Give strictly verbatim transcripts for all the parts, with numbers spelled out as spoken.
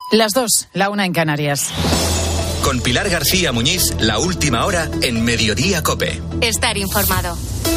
Las dos, la una en Canarias. Con Pilar García Muñiz, la última hora en Mediodía COPE. Estar informado.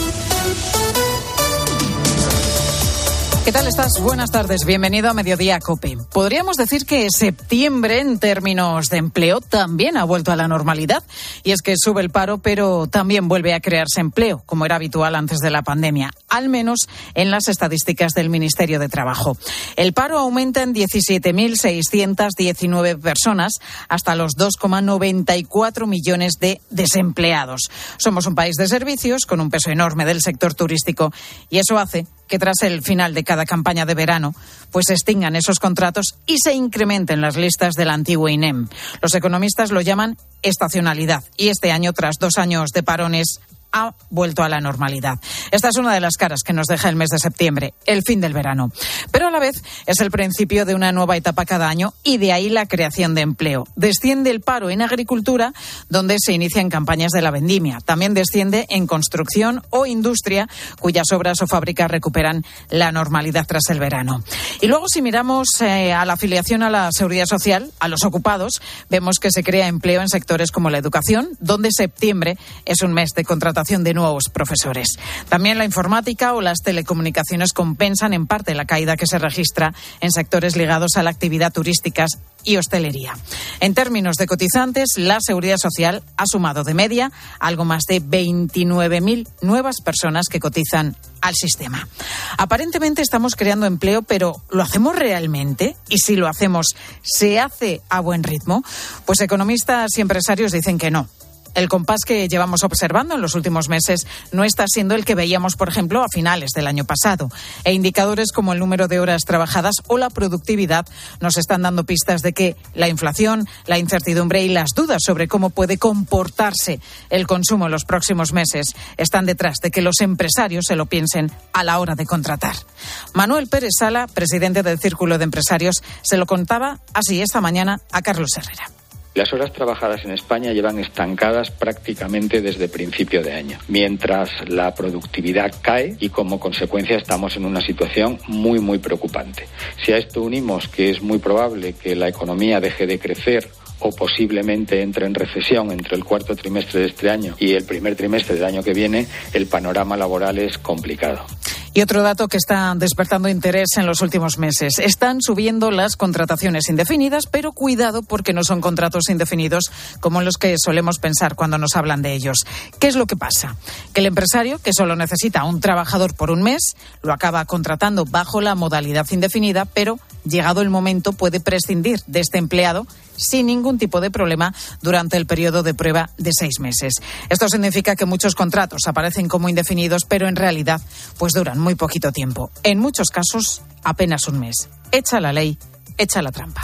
¿Qué tal estás? Buenas tardes, bienvenido a Mediodía COPE. Podríamos decir que septiembre, en términos de empleo, también ha vuelto a la normalidad. Y es que sube el paro, pero también vuelve a crearse empleo, como era habitual antes de la pandemia, al menos en las estadísticas del Ministerio de Trabajo. El paro aumenta en diecisiete mil seiscientas diecinueve personas, hasta los dos coma noventa y cuatro millones de desempleados. Somos un país de servicios, con un peso enorme del sector turístico, y eso hace que tras el final de cada campaña de verano, pues se extingan esos contratos y se incrementen las listas del antiguo I N E M. Los economistas lo llaman estacionalidad, y este año, tras dos años de parones, ha vuelto a la normalidad. Esta es una de las caras que nos deja el mes de septiembre, el fin del verano. Pero a la vez es el principio de una nueva etapa cada año, y de ahí la creación de empleo. Desciende el paro en agricultura, donde se inician campañas de la vendimia. También desciende en construcción o industria, cuyas obras o fábricas recuperan la normalidad tras el verano. Y luego, si miramos eh, a la afiliación a la Seguridad Social, a los ocupados, vemos que se crea empleo en sectores como la educación, donde septiembre es un mes de contratación de nuevos profesores. También la informática o las telecomunicaciones compensan en parte la caída que se registra en sectores ligados a la actividad turística y hostelería. En términos de cotizantes, la Seguridad Social ha sumado de media algo más de veintinueve mil nuevas personas que cotizan al sistema. Aparentemente estamos creando empleo, pero ¿lo hacemos realmente? Y si lo hacemos, ¿se hace a buen ritmo? Pues economistas y empresarios dicen que no. El compás que llevamos observando en los últimos meses no está siendo el que veíamos, por ejemplo, a finales del año pasado. E indicadores como el número de horas trabajadas o la productividad nos están dando pistas de que la inflación, la incertidumbre y las dudas sobre cómo puede comportarse el consumo en los próximos meses están detrás de que los empresarios se lo piensen a la hora de contratar. Manuel Pérez Sala, presidente del Círculo de Empresarios, se lo contaba así esta mañana a Carlos Herrera. Las horas trabajadas en España llevan estancadas prácticamente desde principio de año, mientras la productividad cae y como consecuencia estamos en una situación muy, muy preocupante. Si a esto unimos que es muy probable que la economía deje de crecer o posiblemente entre en recesión entre el cuarto trimestre de este año y el primer trimestre del año que viene, el panorama laboral es complicado. Y otro dato que está despertando interés en los últimos meses. Están subiendo las contrataciones indefinidas, pero cuidado porque no son contratos indefinidos como los que solemos pensar cuando nos hablan de ellos. ¿Qué es lo que pasa? Que el empresario, que solo necesita a un trabajador por un mes, lo acaba contratando bajo la modalidad indefinida, pero llegado el momento puede prescindir de este empleado sin ningún tipo de problema durante el periodo de prueba de seis meses. Esto significa que muchos contratos aparecen como indefinidos, pero en realidad pues duran muy poquito tiempo. En muchos casos, apenas un mes. Echa la ley, echa la trampa.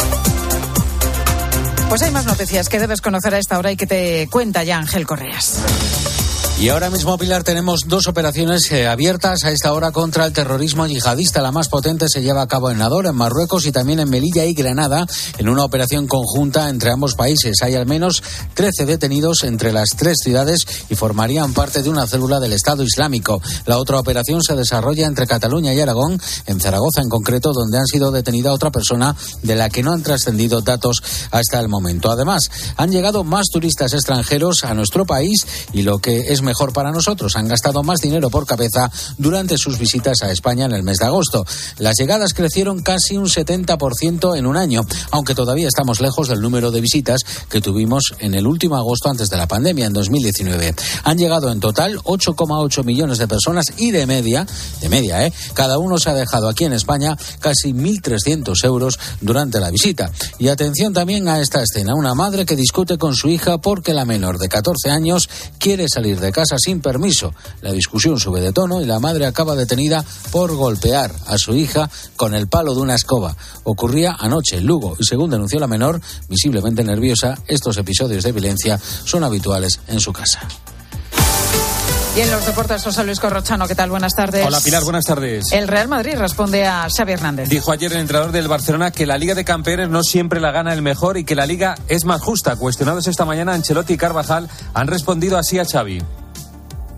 Pues hay más noticias que debes conocer a esta hora y que te cuenta ya Ángel Correas. Y ahora mismo, Pilar, tenemos dos operaciones eh, abiertas a esta hora contra el terrorismo yihadista. La más potente se lleva a cabo en Nador, en Marruecos, y también en Melilla y Granada, en una operación conjunta entre ambos países. Hay al menos trece detenidos entre las tres ciudades y formarían parte de una célula del Estado Islámico. La otra operación se desarrolla entre Cataluña y Aragón, en Zaragoza en concreto, donde han sido detenida otra persona de la que no han trascendido datos hasta el momento. Además, han llegado más turistas extranjeros a nuestro país y lo que es mejor para nosotros, han gastado más dinero por cabeza durante sus visitas a España en el mes de agosto. Las llegadas crecieron casi un setenta por ciento en un año, aunque todavía estamos lejos del número de visitas que tuvimos en el último agosto antes de la pandemia, en dos mil diecinueve. Han llegado en total ocho coma ocho millones de personas y de media, de media, ¿eh? Cada uno se ha dejado aquí en España casi mil trescientos euros durante la visita. Y atención también a esta escena, una madre que discute con su hija porque la menor de catorce años quiere salir de casa sin permiso. La discusión sube de tono y la madre acaba detenida por golpear a su hija con el palo de una escoba. Ocurría anoche en Lugo y, según denunció la menor, visiblemente nerviosa, estos episodios de violencia son habituales en su casa. Y en los deportes, José Luis Corrochano, ¿qué tal? Buenas tardes. Hola, Pilar, buenas tardes. El Real Madrid responde a Xavi Hernández. Dijo ayer el entrenador del Barcelona que la Liga de Campeones no siempre la gana el mejor y que la Liga es más justa. Cuestionados esta mañana, Ancelotti y Carvajal han respondido así a Xavi.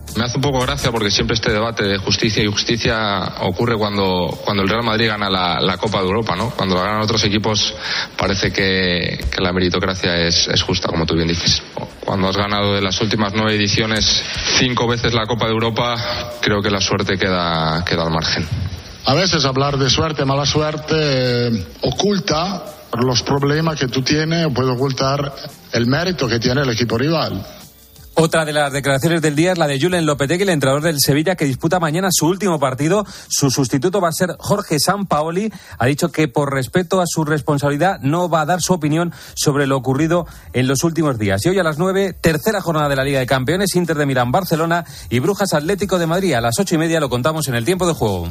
Me hace un poco gracia porque siempre este debate de justicia y justicia ocurre cuando, cuando el Real Madrid gana la, la Copa de Europa, ¿no? Cuando la ganan otros equipos parece que, que la meritocracia es, es justa, como tú bien dices. Cuando has ganado de las últimas nueve ediciones cinco veces la Copa de Europa, creo que la suerte queda, queda al margen. A veces hablar de suerte, mala suerte, eh, oculta los problemas que tú tienes o puede ocultar el mérito que tiene el equipo rival. Otra de las declaraciones del día es la de Julen Lopetegui, el entrenador del Sevilla, que disputa mañana su último partido. Su sustituto va a ser Jorge Sampaoli. Ha dicho que por respeto a su responsabilidad no va a dar su opinión sobre lo ocurrido en los últimos días. Y hoy a las nueve, tercera jornada de la Liga de Campeones, Inter de Milán, Barcelona y Brujas Atlético de Madrid. A las ocho y media lo contamos en el tiempo de juego.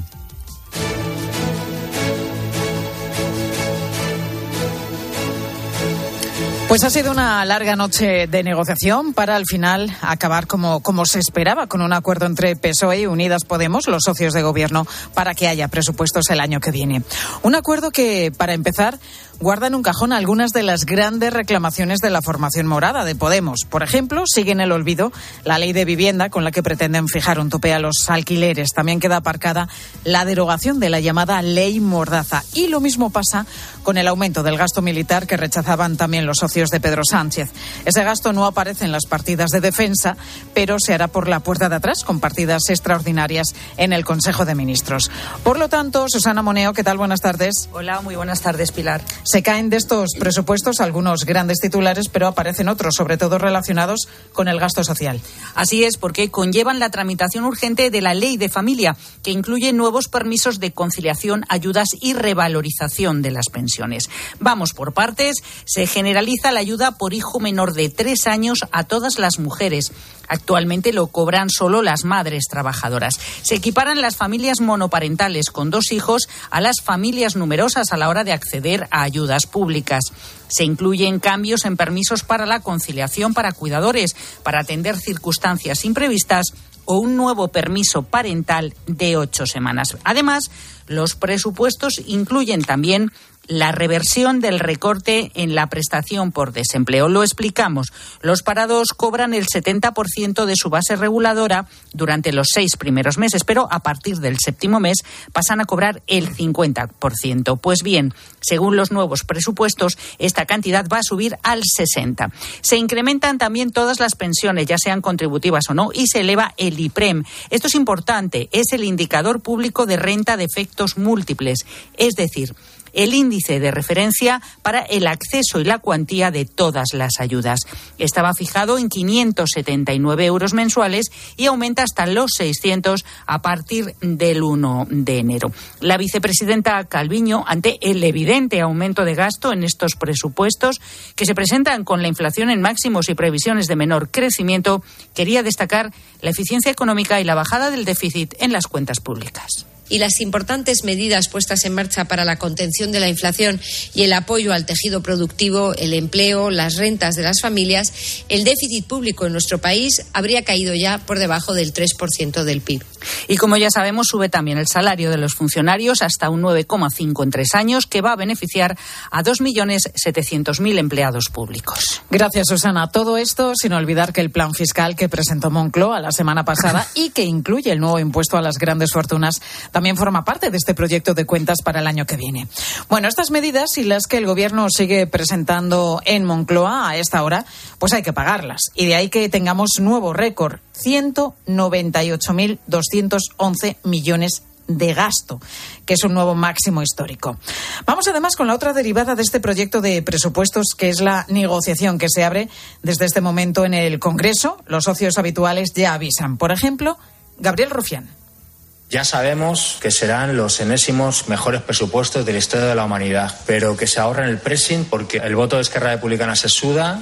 Pues ha sido una larga noche de negociación para al final acabar como, como se esperaba, con un acuerdo entre P S O E y Unidas Podemos, los socios de gobierno, para que haya presupuestos el año que viene. Un acuerdo que, para empezar, guarda en un cajón algunas de las grandes reclamaciones de la formación morada de Podemos. Por ejemplo, sigue en el olvido la ley de vivienda con la que pretenden fijar un tope a los alquileres. También queda aparcada la derogación de la llamada ley Mordaza. Y lo mismo pasa con el aumento del gasto militar que rechazaban también los socios de Pedro Sánchez. Ese gasto no aparece en las partidas de defensa, pero se hará por la puerta de atrás, con partidas extraordinarias en el Consejo de Ministros. Por lo tanto, Susana Moneo, ¿qué tal? Buenas tardes. Hola, muy buenas tardes, Pilar. Se caen de estos presupuestos algunos grandes titulares, pero aparecen otros, sobre todo relacionados con el gasto social. Así es, porque conllevan la tramitación urgente de la Ley de Familia, que incluye nuevos permisos de conciliación, ayudas y revalorización de las pensiones. Vamos por partes. Se generaliza la ayuda por hijo menor de tres años a todas las mujeres. Actualmente lo cobran solo las madres trabajadoras. Se equiparan las familias monoparentales con dos hijos a las familias numerosas a la hora de acceder a ayudas públicas. Se incluyen cambios en permisos para la conciliación para cuidadores, para atender circunstancias imprevistas o un nuevo permiso parental de ocho semanas. Además, los presupuestos incluyen también la reversión del recorte en la prestación por desempleo. Lo explicamos. Los parados cobran el setenta por ciento de su base reguladora durante los seis primeros meses, pero a partir del séptimo mes pasan a cobrar el cincuenta por ciento. Pues bien, según los nuevos presupuestos, esta cantidad va a subir al sesenta por ciento. Se incrementan también todas las pensiones, ya sean contributivas o no, y se eleva el IPREM. Esto es importante, es el indicador público de renta de efectos múltiples, es decir, el índice de referencia para el acceso y la cuantía de todas las ayudas. Estaba fijado en quinientos setenta y nueve euros mensuales y aumenta hasta los seiscientos a partir del uno de enero. La vicepresidenta Calviño, ante el evidente aumento de gasto en estos presupuestos, que se presentan con la inflación en máximos y previsiones de menor crecimiento, quería destacar la eficiencia económica y la bajada del déficit en las cuentas públicas. Y las importantes medidas puestas en marcha para la contención de la inflación y el apoyo al tejido productivo, el empleo, las rentas de las familias, el déficit público en nuestro país habría caído ya por debajo del tres por ciento del P I B. Y como ya sabemos, sube también el salario de los funcionarios hasta un nueve coma cinco en tres años, que va a beneficiar a dos millones setecientos mil empleados públicos. Gracias, Susana. Todo esto sin olvidar que el plan fiscal que presentó Moncloa la semana pasada y que incluye el nuevo impuesto a las grandes fortunas también forma parte de este proyecto de cuentas para el año que viene. Bueno, estas medidas y las que el Gobierno sigue presentando en Moncloa a esta hora, pues hay que pagarlas. Y de ahí que tengamos nuevo récord, ciento noventa y ocho mil doscientos once millones de gasto, que es un nuevo máximo histórico. Vamos además con la otra derivada de este proyecto de presupuestos, que es la negociación que se abre desde este momento en el Congreso. Los socios habituales ya avisan. Por ejemplo, Gabriel Rufián. Ya sabemos que serán los enésimos mejores presupuestos de la historia de la humanidad, pero que se ahorren el pressing porque el voto de Esquerra Republicana se suda.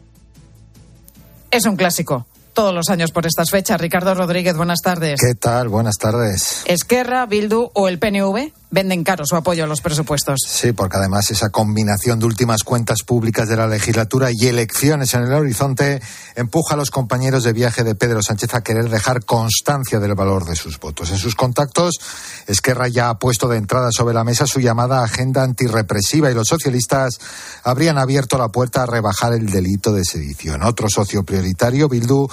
Es un clásico. Todos los años por estas fechas. Ricardo Rodríguez, buenas tardes. ¿Qué tal? Buenas tardes. Esquerra, Bildu o el P N V venden caro su apoyo a los presupuestos. Sí, porque además esa combinación de últimas cuentas públicas de la legislatura y elecciones en el horizonte empuja a los compañeros de viaje de Pedro Sánchez a querer dejar constancia del valor de sus votos. En sus contactos, Esquerra ya ha puesto de entrada sobre la mesa su llamada agenda antirrepresiva y los socialistas habrían abierto la puerta a rebajar el delito de sedición. Otro socio prioritario, Bildu,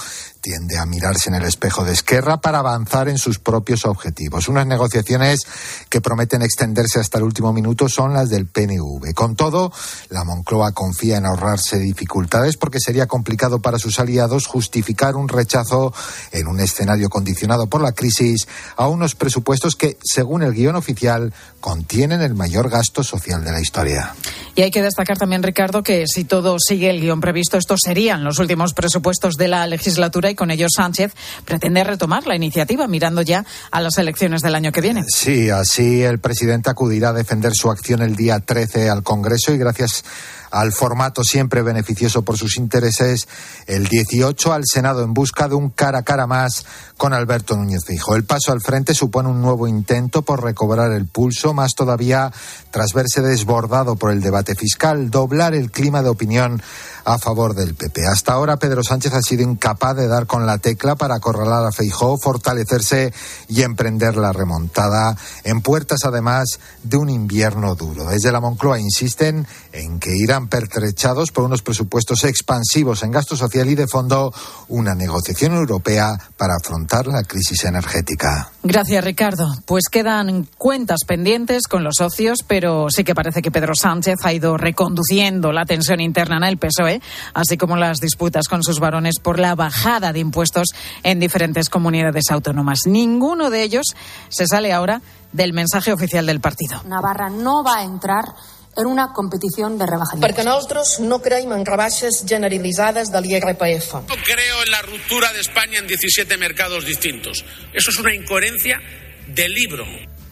tiende a mirarse en el espejo de Esquerra para avanzar en sus propios objetivos. Unas negociaciones que prometen extenderse hasta el último minuto son las del P N V. Con todo, la Moncloa confía en ahorrarse dificultades porque sería complicado para sus aliados justificar un rechazo en un escenario condicionado por la crisis a unos presupuestos que, según el guión oficial, contienen el mayor gasto social de la historia. Y hay que destacar también, Ricardo, que si todo sigue el guión previsto, estos serían los últimos presupuestos de la legislatura y con ellos Sánchez pretende retomar la iniciativa mirando ya a las elecciones del año que viene. Sí, así el presidente acudirá a defender su acción el día trece al Congreso y gracias al formato siempre beneficioso por sus intereses, el dieciocho al Senado en busca de un cara a cara más con Alberto Núñez Feijóo. El paso al frente supone un nuevo intento por recobrar el pulso, más todavía tras verse desbordado por el debate fiscal, doblar el clima de opinión a favor del P P. Hasta ahora Pedro Sánchez ha sido incapaz de dar con la tecla para acorralar a Feijóo, fortalecerse y emprender la remontada, en puertas además de un invierno duro. Desde la Moncloa insisten en que irán pertrechados por unos presupuestos expansivos en gasto social y de fondo una negociación europea para afrontar la crisis energética. Gracias, Ricardo. Pues quedan cuentas pendientes con los socios, pero sí que parece que Pedro Sánchez ha ido reconduciendo la tensión interna en el P S O E, así como las disputas con sus varones por la bajada de impuestos en diferentes comunidades autónomas. Ninguno de ellos se sale ahora del mensaje oficial del partido. Navarra no va a entrar en una competición de rebajas. Perquè nosaltres no creiem en rebaixes generalitzades de l'I R P F. No creo en la ruptura de España en diecisiete mercados distintos. Eso es una incoherencia de libro.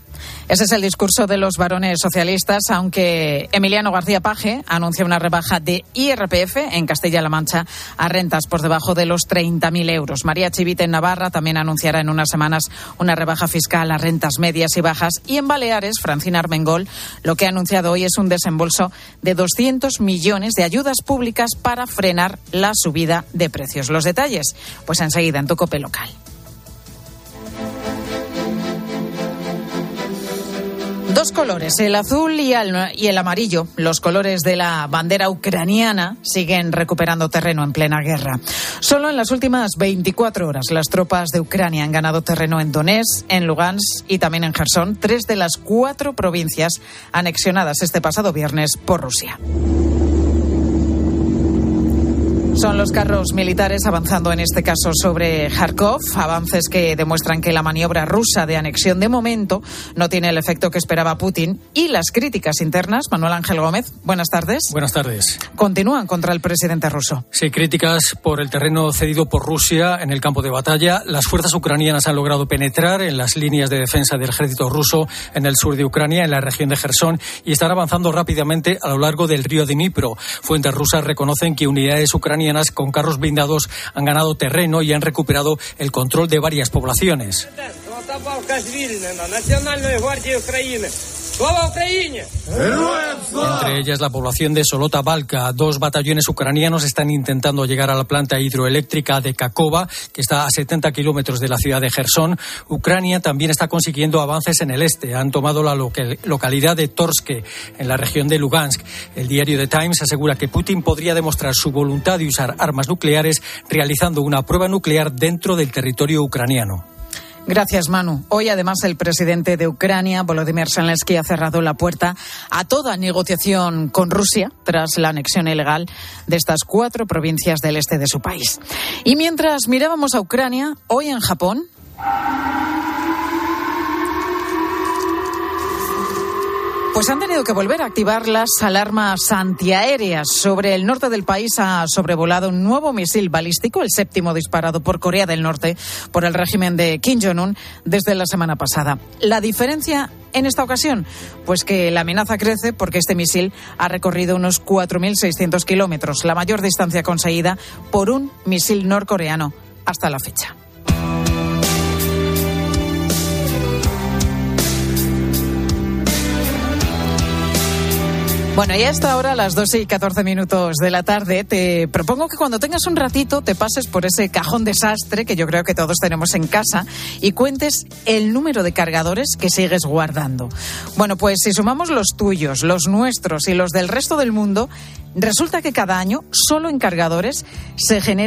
Ese es el discurso de los varones socialistas, aunque Emiliano García Paje anuncia una rebaja de I R P F en Castilla-La Mancha a rentas por debajo de los treinta mil euros. María Chivite en Navarra también anunciará en unas semanas una rebaja fiscal a rentas medias y bajas. Y en Baleares, Francina Armengol lo que ha anunciado hoy es un desembolso de doscientos millones de ayudas públicas para frenar la subida de precios. Los detalles, pues enseguida en tu COPE local. Dos colores, el azul y el, y el amarillo, los colores de la bandera ucraniana, siguen recuperando terreno en plena guerra. Solo en las últimas veinticuatro horas las tropas de Ucrania han ganado terreno en Donetsk, en Lugansk y también en Jersón, tres de las cuatro provincias anexionadas este pasado viernes por Rusia. Son los carros militares avanzando en este caso sobre Kharkov, avances que demuestran que la maniobra rusa de anexión de momento no tiene el efecto que esperaba Putin y las críticas internas. Manuel Ángel Gómez, buenas tardes. Buenas tardes. Continúan contra el presidente ruso. Sí, críticas por el terreno cedido por Rusia en el campo de batalla. Las fuerzas ucranianas han logrado penetrar en las líneas de defensa del ejército ruso en el sur de Ucrania, en la región de Jersón, y están avanzando rápidamente a lo largo del río Dnipro. Fuentes rusas reconocen que unidades ucranianas con carros blindados han ganado terreno y han recuperado el control de varias poblaciones. Entre ellas la población de Solota Balka. Dos batallones ucranianos están intentando llegar a la planta hidroeléctrica de Kakova, que está a setenta kilómetros de la ciudad de Jersón. Ucrania también está consiguiendo avances en el este. Han tomado la local- localidad de Torske, en la región de Lugansk. El diario The Times asegura que Putin podría demostrar su voluntad de usar armas nucleares realizando una prueba nuclear dentro del territorio ucraniano. Gracias, Manu. Hoy, además, el presidente de Ucrania, Volodymyr Zelensky, ha cerrado la puerta a toda negociación con Rusia tras la anexión ilegal de estas cuatro provincias del este de su país. Y mientras mirábamos a Ucrania, hoy en Japón... Pues han tenido que volver a activar las alarmas antiaéreas. Sobre el norte del país ha sobrevolado un nuevo misil balístico, el séptimo disparado por Corea del Norte por el régimen de Kim Jong-un desde la semana pasada. La diferencia en esta ocasión, pues que la amenaza crece porque este misil ha recorrido unos cuatro mil seiscientos kilómetros, la mayor distancia conseguida por un misil norcoreano hasta la fecha. Bueno, y a esta hora, a las doce y catorce minutos de la tarde, te propongo que cuando tengas un ratito te pases por ese cajón desastre que yo creo que todos tenemos en casa y cuentes el número de cargadores que sigues guardando. Bueno, pues si sumamos los tuyos, los nuestros y los del resto del mundo, resulta que cada año, solo en cargadores, se generan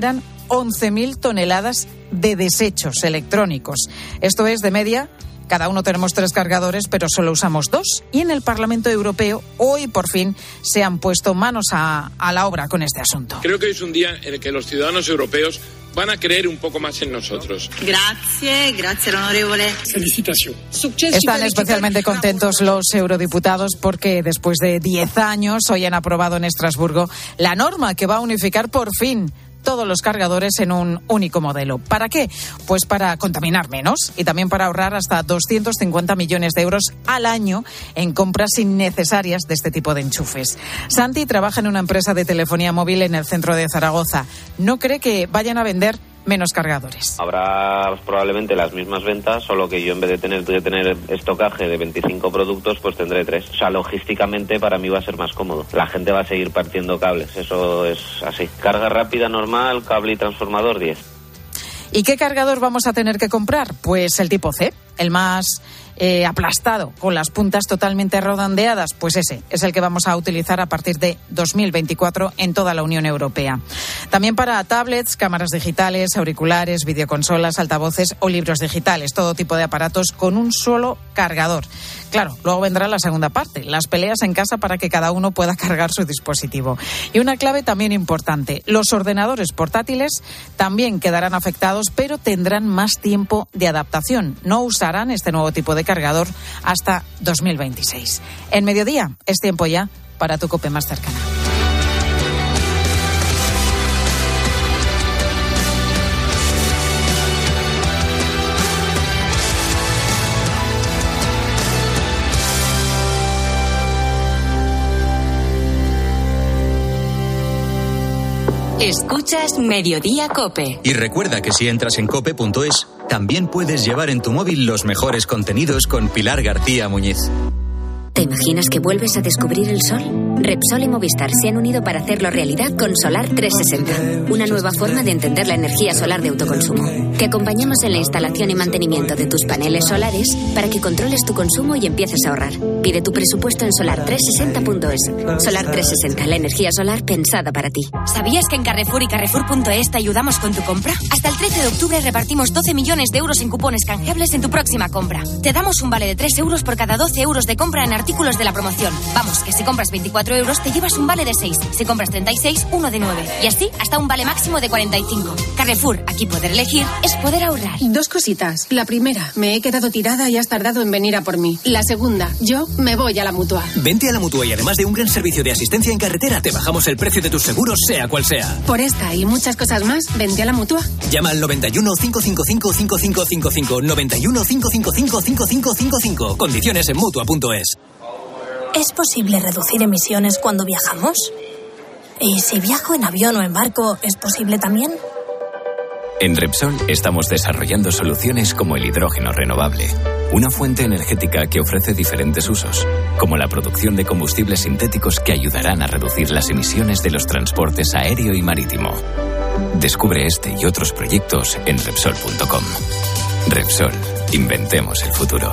once mil toneladas de desechos electrónicos. Esto es, de media, cada uno tenemos tres cargadores, pero solo usamos dos. Y en el Parlamento Europeo, hoy por fin, se han puesto manos a, a la obra con este asunto. Creo que hoy es un día en el que los ciudadanos europeos van a creer un poco más en nosotros. Gracias, gracias, honorable. Felicitación. Están especialmente contentos los eurodiputados porque después de diez años hoy han aprobado en Estrasburgo la norma que va a unificar por fin todos los cargadores en un único modelo. ¿Para qué? Pues para contaminar menos y también para ahorrar hasta doscientos cincuenta millones de euros al año en compras innecesarias de este tipo de enchufes. Santi trabaja en una empresa de telefonía móvil en el centro de Zaragoza. No cree que vayan a vender menos cargadores. Habrá probablemente las mismas ventas, solo que yo en vez de tener de tener estocaje de veinticinco productos, pues tendré tres. O sea, logísticamente para mí va a ser más cómodo. La gente va a seguir partiendo cables, eso es así. Carga rápida normal, cable y transformador diez. ¿Y qué cargador vamos a tener que comprar? Pues el tipo C, el más eh, aplastado, con las puntas totalmente redondeadas, pues ese es el que vamos a utilizar a partir de dos mil veinticuatro en toda la Unión Europea. También para tablets, cámaras digitales, auriculares, videoconsolas, altavoces o libros digitales, todo tipo de aparatos con un solo cargador. Claro, luego vendrá la segunda parte, las peleas en casa para que cada uno pueda cargar su dispositivo. Y una clave también importante, los ordenadores portátiles también quedarán afectados, pero tendrán más tiempo de adaptación. No usarán este nuevo tipo de cargador hasta dos mil veintiséis. En Mediodía es tiempo ya para tu COPE más cercana. Escuchas Mediodía COPE. Y recuerda que si entras en cope punto es, también puedes llevar en tu móvil los mejores contenidos con Pilar García Muñiz. ¿Te imaginas que vuelves a descubrir el sol? Repsol y Movistar se han unido para hacerlo realidad con Solar trescientos sesenta, una nueva forma de entender la energía solar de autoconsumo. Te acompañamos en la instalación y mantenimiento de tus paneles solares para que controles tu consumo y empieces a ahorrar. Pide tu presupuesto en solar trescientos sesenta punto es. Solar trescientos sesenta, la energía solar pensada para ti. ¿Sabías que en Carrefour y Carrefour punto es te ayudamos con tu compra? Hasta el trece de octubre repartimos doce millones de euros en cupones canjeables en tu próxima compra. Te damos un vale de tres euros por cada doce euros de compra en artículos de la promoción. Vamos, que si compras veinticuatro euros te llevas un vale de seis. Si compras treinta y seis, uno de nueve. Y así hasta un vale máximo de cuarenta y cinco. Carrefour, aquí poder elegir es poder ahorrar. Dos cositas. La primera, me he quedado tirada y has tardado en venir a por mí. La segunda, yo me voy a la Mutua. Vente a la Mutua y además de un gran servicio de asistencia en carretera, te bajamos el precio de tus seguros, sea cual sea. Por esta y muchas cosas más, vente a la Mutua. Llama al noventa y uno, cinco cinco cinco, cinco cinco cinco cinco, noventa y uno, cinco cinco cinco, cinco cinco cinco cinco. Condiciones en Mutua punto es. ¿Es posible reducir emisiones cuando viajamos? ¿Y si viajo en avión o en barco, es posible también? En Repsol estamos desarrollando soluciones como el hidrógeno renovable, una fuente energética que ofrece diferentes usos, como la producción de combustibles sintéticos que ayudarán a reducir las emisiones de los transportes aéreo y marítimo. Descubre este y otros proyectos en Repsol punto com. Repsol, inventemos el futuro.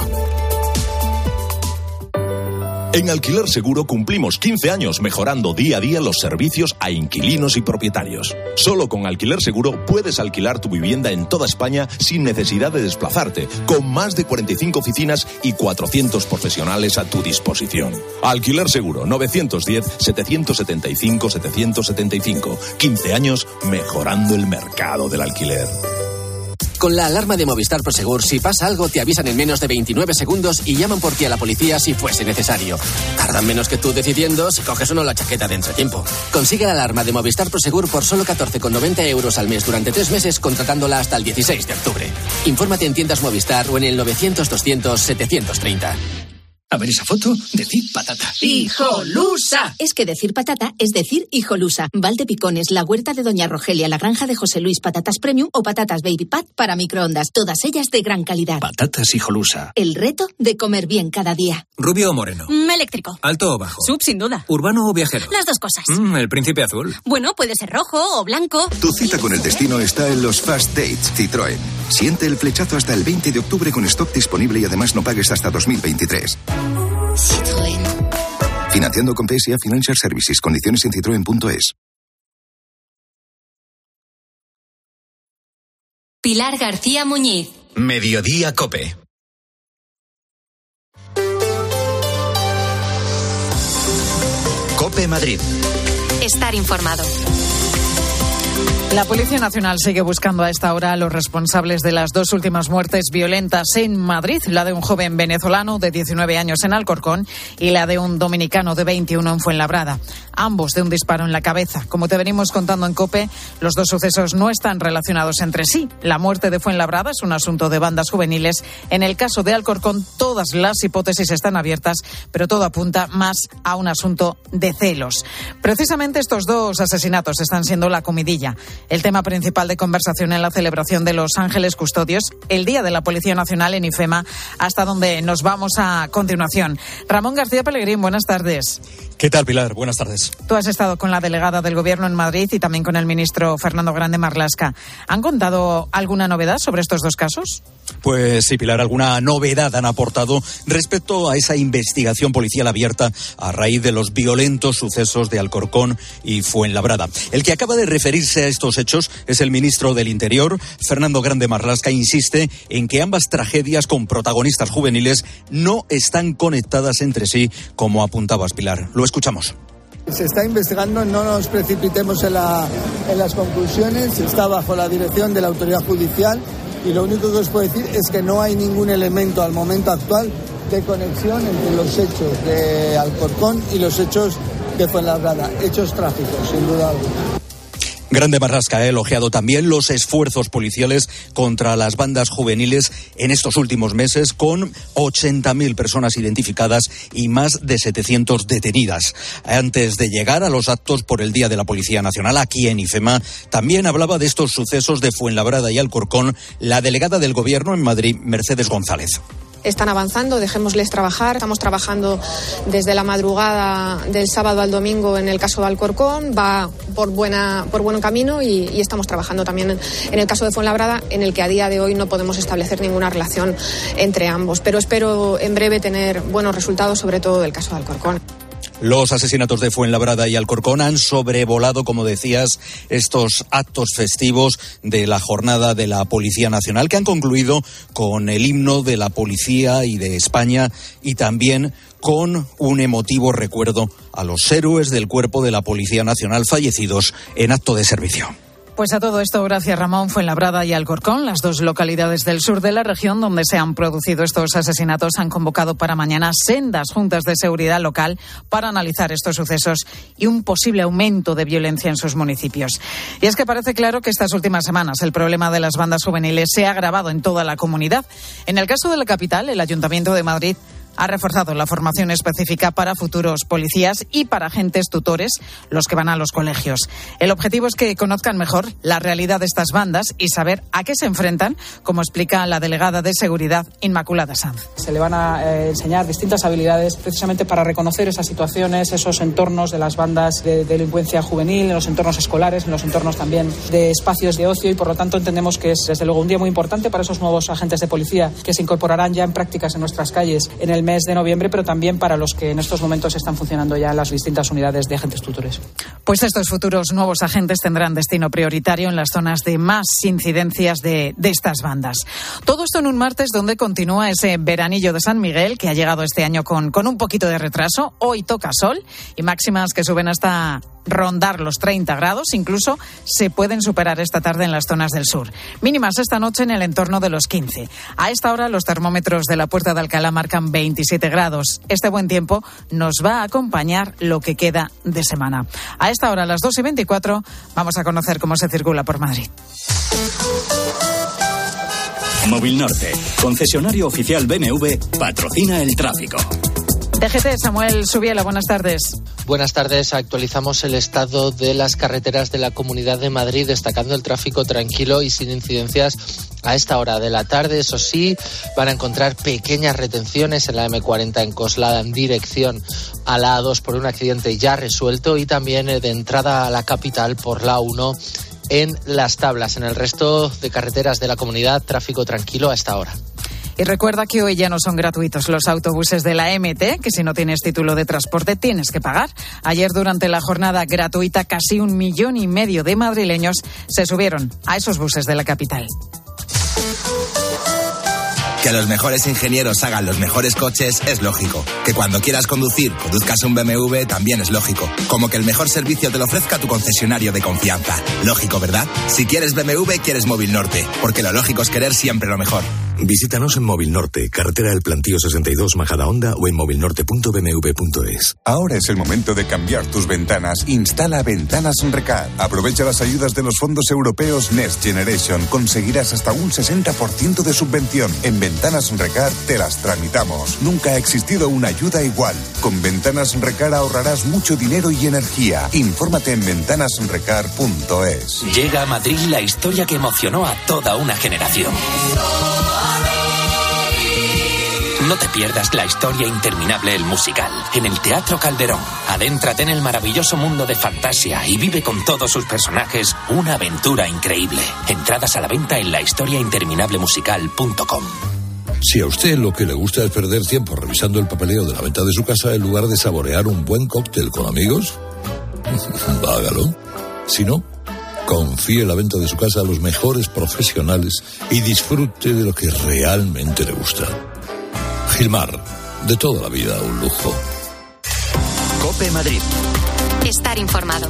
En Alquiler Seguro cumplimos quince años mejorando día a día los servicios a inquilinos y propietarios. Solo con Alquiler Seguro puedes alquilar tu vivienda en toda España sin necesidad de desplazarte, con más de cuarenta y cinco oficinas y cuatrocientos profesionales a tu disposición. Alquiler Seguro, novecientos diez, setecientos setenta y cinco, setecientos setenta y cinco. quince años mejorando el mercado del alquiler. Con la alarma de Movistar Prosegur, si pasa algo, te avisan en menos de veintinueve segundos y llaman por ti a la policía si fuese necesario. Tardan menos que tú decidiendo si coges o no la chaqueta de entretiempo. Consigue la alarma de Movistar Prosegur por solo catorce con noventa euros al mes durante tres meses, contratándola hasta el dieciséis de octubre. Infórmate en tiendas Movistar o en el novecientos, doscientos, setecientos treinta. A ver esa foto, decir patata. ¡Hijolusa! Es que decir patata es decir hijolusa. Valdepicones, la huerta de Doña Rogelia, la granja de José Luis, patatas premium o patatas baby pat para microondas. Todas ellas de gran calidad. Patatas hijolusa. El reto de comer bien cada día. ¿Rubio o moreno? Mm, eléctrico. ¿Alto o bajo? Sub, sin duda. ¿Urbano o viajero? Las dos cosas. Mm, ¿El príncipe azul? Bueno, puede ser rojo o blanco. Tu cita con el destino está en los Fast Dates Citroën. Siente el flechazo hasta el veinte de octubre con stock disponible y además no pagues hasta dos mil veintitrés. Citroën. Financiando con P S A Financial Services. Condiciones en citroen punto es. Pilar García Muñiz. Mediodía COPE. COPE Madrid. Estar informado. La Policía Nacional sigue buscando a esta hora a los responsables de las dos últimas muertes violentas en Madrid, la de un joven venezolano de diecinueve años en Alcorcón y la de un dominicano de veintiuno en Fuenlabrada, ambos de un disparo en la cabeza. Como te venimos contando en COPE, los dos sucesos no están relacionados entre sí. La muerte de Fuenlabrada es un asunto de bandas juveniles. En el caso de Alcorcón, todas las hipótesis están abiertas, pero todo apunta más a un asunto de celos. Precisamente estos dos asesinatos están siendo la comidilla, el tema principal de conversación en la celebración de Los Ángeles Custodios, el Día de la Policía Nacional en IFEMA, hasta donde nos vamos a continuación. Ramón García Pellegrín, buenas tardes. ¿Qué tal, Pilar? Buenas tardes. Tú has estado con la delegada del Gobierno en Madrid y también con el ministro Fernando Grande Marlaska. ¿Han contado alguna novedad sobre estos dos casos? Pues sí, Pilar, alguna novedad han aportado respecto a esa investigación policial abierta a raíz de los violentos sucesos de Alcorcón y Fuenlabrada. El que acaba de referirse a estos hechos es el ministro del Interior, Fernando Grande Marlaska. Insiste en que ambas tragedias con protagonistas juveniles no están conectadas entre sí, como apuntabas, Pilar. Lo escuchamos. Se está investigando, no nos precipitemos en, la, en las conclusiones, está bajo la dirección de la autoridad judicial y lo único que os puedo decir es que no hay ningún elemento al momento actual de conexión entre los hechos de Alcorcón y los hechos de Fuenlabrada, hechos trágicos, sin duda alguna. Grande Marlaska ha elogiado también los esfuerzos policiales contra las bandas juveniles en estos últimos meses, con ochenta mil personas identificadas y más de setecientos detenidas. Antes de llegar a los actos por el Día de la Policía Nacional aquí en IFEMA, también hablaba de estos sucesos de Fuenlabrada y Alcorcón la delegada del Gobierno en Madrid, Mercedes González. Están avanzando, dejémosles trabajar. Estamos trabajando desde la madrugada del sábado al domingo en el caso de Alcorcón. Va por buena por buen camino y, y estamos trabajando también en, en el caso de Fuenlabrada, en el que a día de hoy no podemos establecer ninguna relación entre ambos. Pero espero en breve tener buenos resultados, sobre todo del caso de Alcorcón. Los asesinatos de Fuenlabrada y Alcorcón han sobrevolado, como decías, estos actos festivos de la jornada de la Policía Nacional, que han concluido con el himno de la Policía y de España y también con un emotivo recuerdo a los héroes del Cuerpo de la Policía Nacional fallecidos en acto de servicio. Pues a todo esto, gracias Ramón, Fuenlabrada y Alcorcón, las dos localidades del sur de la región donde se han producido estos asesinatos, han convocado para mañana sendas juntas de seguridad local para analizar estos sucesos y un posible aumento de violencia en sus municipios. Y es que parece claro que estas últimas semanas el problema de las bandas juveniles se ha agravado en toda la comunidad. En el caso de la capital, el Ayuntamiento de Madrid ha reforzado la formación específica para futuros policías y para agentes tutores, los que van a los colegios. El objetivo es que conozcan mejor la realidad de estas bandas y saber a qué se enfrentan, como explica la delegada de Seguridad, Inmaculada Sanz. Se le van a eh, enseñar distintas habilidades precisamente para reconocer esas situaciones, esos entornos de las bandas de, de delincuencia juvenil, en los entornos escolares, en los entornos también de espacios de ocio, y por lo tanto entendemos que es desde luego un día muy importante para esos nuevos agentes de policía que se incorporarán ya en prácticas en nuestras calles en el mes de noviembre, pero también para los que en estos momentos están funcionando ya en las distintas unidades de agentes tutores. Pues estos futuros nuevos agentes tendrán destino prioritario en las zonas de más incidencias de, de estas bandas. Todo esto en un martes donde continúa ese veranillo de San Miguel, que ha llegado este año con, con un poquito de retraso. Hoy toca sol y máximas que suben hasta rondar los treinta grados, incluso se pueden superar esta tarde en las zonas del sur. Mínimas esta noche en el entorno de los quince. A esta hora los termómetros de la Puerta de Alcalá marcan veintisiete grados. Este buen tiempo nos va a acompañar lo que queda de semana. A esta hora, a las dos y veinticuatro, vamos a conocer cómo se circula por Madrid. Móvil Norte, concesionario oficial B M W, patrocina el tráfico. D G T, Samuel Subiela, buenas tardes. Buenas tardes. Actualizamos el estado de las carreteras de la Comunidad de Madrid, destacando el tráfico tranquilo y sin incidencias a esta hora de la tarde. Eso sí, van a encontrar pequeñas retenciones en la eme cuarenta en Coslada en dirección a la A dos por un accidente ya resuelto, y también de entrada a la capital por la A uno en Las Tablas. En el resto de carreteras de la comunidad, tráfico tranquilo a esta hora. Y recuerda que hoy ya no son gratuitos los autobuses de la eme te, que si no tienes título de transporte tienes que pagar. Ayer, durante la jornada gratuita, casi un millón y medio de madrileños se subieron a esos buses de la capital. Que los mejores ingenieros hagan los mejores coches es lógico. Que cuando quieras conducir, conduzcas un B M W también es lógico. Como que el mejor servicio te lo ofrezca tu concesionario de confianza. Lógico, ¿verdad? Si quieres B M W, quieres Móvil Norte. Porque lo lógico es querer siempre lo mejor. Visítanos en Móvil Norte, carretera del Plantío sesenta y dos, Majadahonda, o en movilnorte punto b m w punto es. Ahora es el momento de cambiar tus ventanas. Instala Ventanas Recar. Aprovecha las ayudas de los fondos europeos Next Generation. Conseguirás hasta un sesenta por ciento de subvención. En Ventanas Recar te las tramitamos. Nunca ha existido una ayuda igual. Con Ventanas Recar ahorrarás mucho dinero y energía. Infórmate en ventanas recar punto es. Llega a Madrid la historia que emocionó a toda una generación. No te pierdas la historia interminable El Musical, en el Teatro Calderón. Adéntrate en el maravilloso mundo de fantasía y vive con todos sus personajes una aventura increíble. Entradas a la venta en la historia interminable musical punto com. Si a usted lo que le gusta es perder tiempo revisando el papeleo de la venta de su casa en lugar de saborear un buen cóctel con amigos, hágalo. Si no, confíe la venta de su casa a los mejores profesionales y disfrute de lo que realmente le gusta. Gilmar, de toda la vida un lujo. COPE Madrid. Estar informado.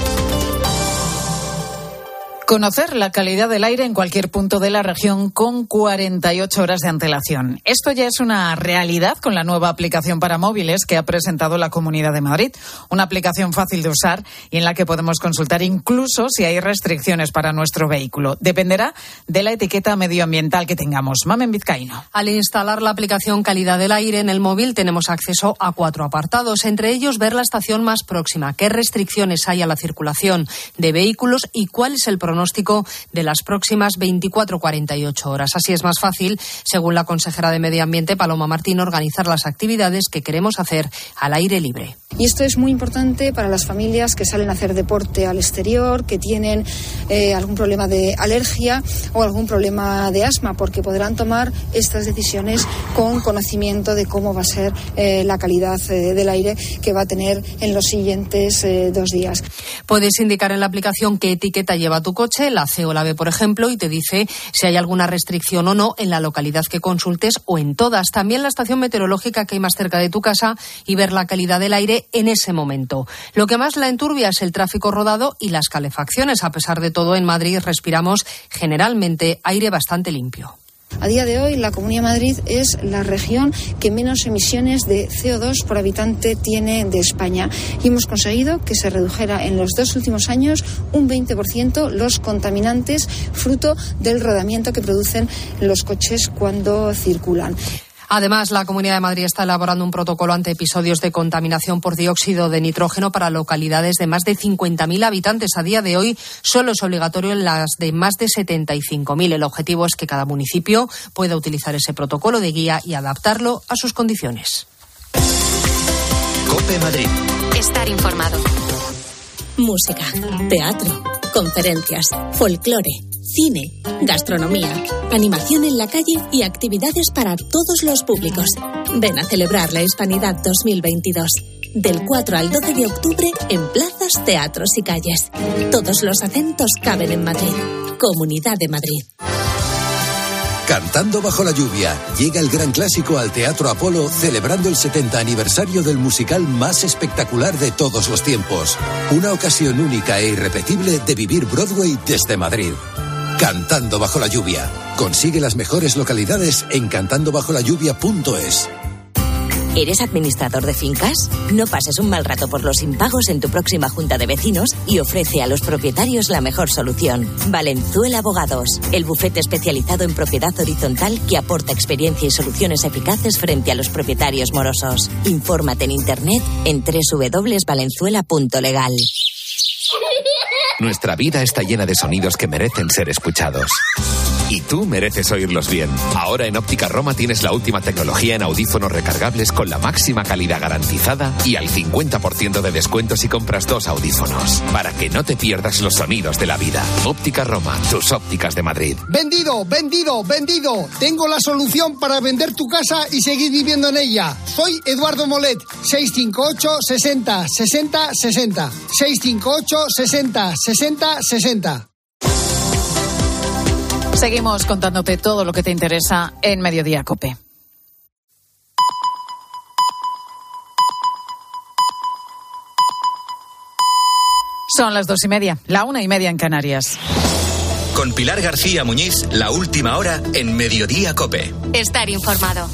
Conocer la calidad del aire en cualquier punto de la región con cuarenta y ocho horas de antelación. Esto ya es una realidad con la nueva aplicación para móviles que ha presentado la Comunidad de Madrid. Una aplicación fácil de usar y en la que podemos consultar incluso si hay restricciones para nuestro vehículo. Dependerá de la etiqueta medioambiental que tengamos. Mamen Vizcaíno. Al instalar la aplicación Calidad del Aire en el móvil tenemos acceso a cuatro apartados. Entre ellos, ver la estación más próxima, qué restricciones hay a la circulación de vehículos y cuál es el pronóstico de las próximas veinticuatro a cuarenta y ocho horas. Así es más fácil, según la consejera de Medio Ambiente, Paloma Martín, organizar las actividades que queremos hacer al aire libre. Y esto es muy importante para las familias que salen a hacer deporte al exterior, que tienen eh, algún problema de alergia o algún problema de asma, porque podrán tomar estas decisiones con conocimiento de cómo va a ser eh, la calidad eh, del aire que va a tener en los siguientes eh, dos días. Puedes indicar en la aplicación qué etiqueta lleva tu coche, la C o la B, por ejemplo, y te dice si hay alguna restricción o no en la localidad que consultes o en todas. También la estación meteorológica que hay más cerca de tu casa y ver la calidad del aire en ese momento. Lo que más la enturbia es el tráfico rodado y las calefacciones. A pesar de todo, en Madrid respiramos generalmente aire bastante limpio. A día de hoy, la Comunidad de Madrid es la región que menos emisiones de C O dos por habitante tiene de España. Y hemos conseguido que se redujera en los dos últimos años un veinte por ciento los contaminantes fruto del rodamiento que producen los coches cuando circulan. Además, la Comunidad de Madrid está elaborando un protocolo ante episodios de contaminación por dióxido de nitrógeno para localidades de más de cincuenta mil habitantes. A día de hoy, solo es obligatorio en las de más de setenta y cinco mil. El objetivo es que cada municipio pueda utilizar ese protocolo de guía y adaptarlo a sus condiciones. COPE Madrid. Estar informado. Música, teatro, conferencias, folclore, cine, gastronomía, animación en la calle y actividades para todos los públicos. Ven a celebrar la Hispanidad dos mil veintidós. Del cuatro al doce de octubre en plazas, teatros y calles. Todos los acentos caben en Madrid. Comunidad de Madrid. Cantando bajo la lluvia, llega el gran clásico al Teatro Apolo, celebrando el setenta aniversario del musical más espectacular de todos los tiempos. Una ocasión única e irrepetible de vivir Broadway desde Madrid. Cantando bajo la lluvia. Consigue las mejores localidades en cantando bajo la lluvia punto es. ¿Eres administrador de fincas? No pases un mal rato por los impagos en tu próxima junta de vecinos y ofrece a los propietarios la mejor solución. Valenzuela Abogados, el bufete especializado en propiedad horizontal que aporta experiencia y soluciones eficaces frente a los propietarios morosos. Infórmate en internet en doble u doble u doble u punto valenzuela punto legal. Nuestra vida está llena de sonidos que merecen ser escuchados. Y tú mereces oírlos bien. Ahora en Óptica Roma tienes la última tecnología en audífonos recargables con la máxima calidad garantizada y al cincuenta por ciento de descuento si compras dos audífonos. Para que no te pierdas los sonidos de la vida. Óptica Roma, tus ópticas de Madrid. Vendido, vendido, vendido. Tengo la solución para vender tu casa y seguir viviendo en ella. Soy Eduardo Molet. seis cinco ocho, sesenta, sesenta, sesenta. seis cinco ocho, sesenta, sesenta, sesenta. Seguimos contándote todo lo que te interesa en Mediodía COPE. Son las dos y media, la una y media en Canarias. Con Pilar García Muñiz, la última hora en Mediodía COPE. Estar informado.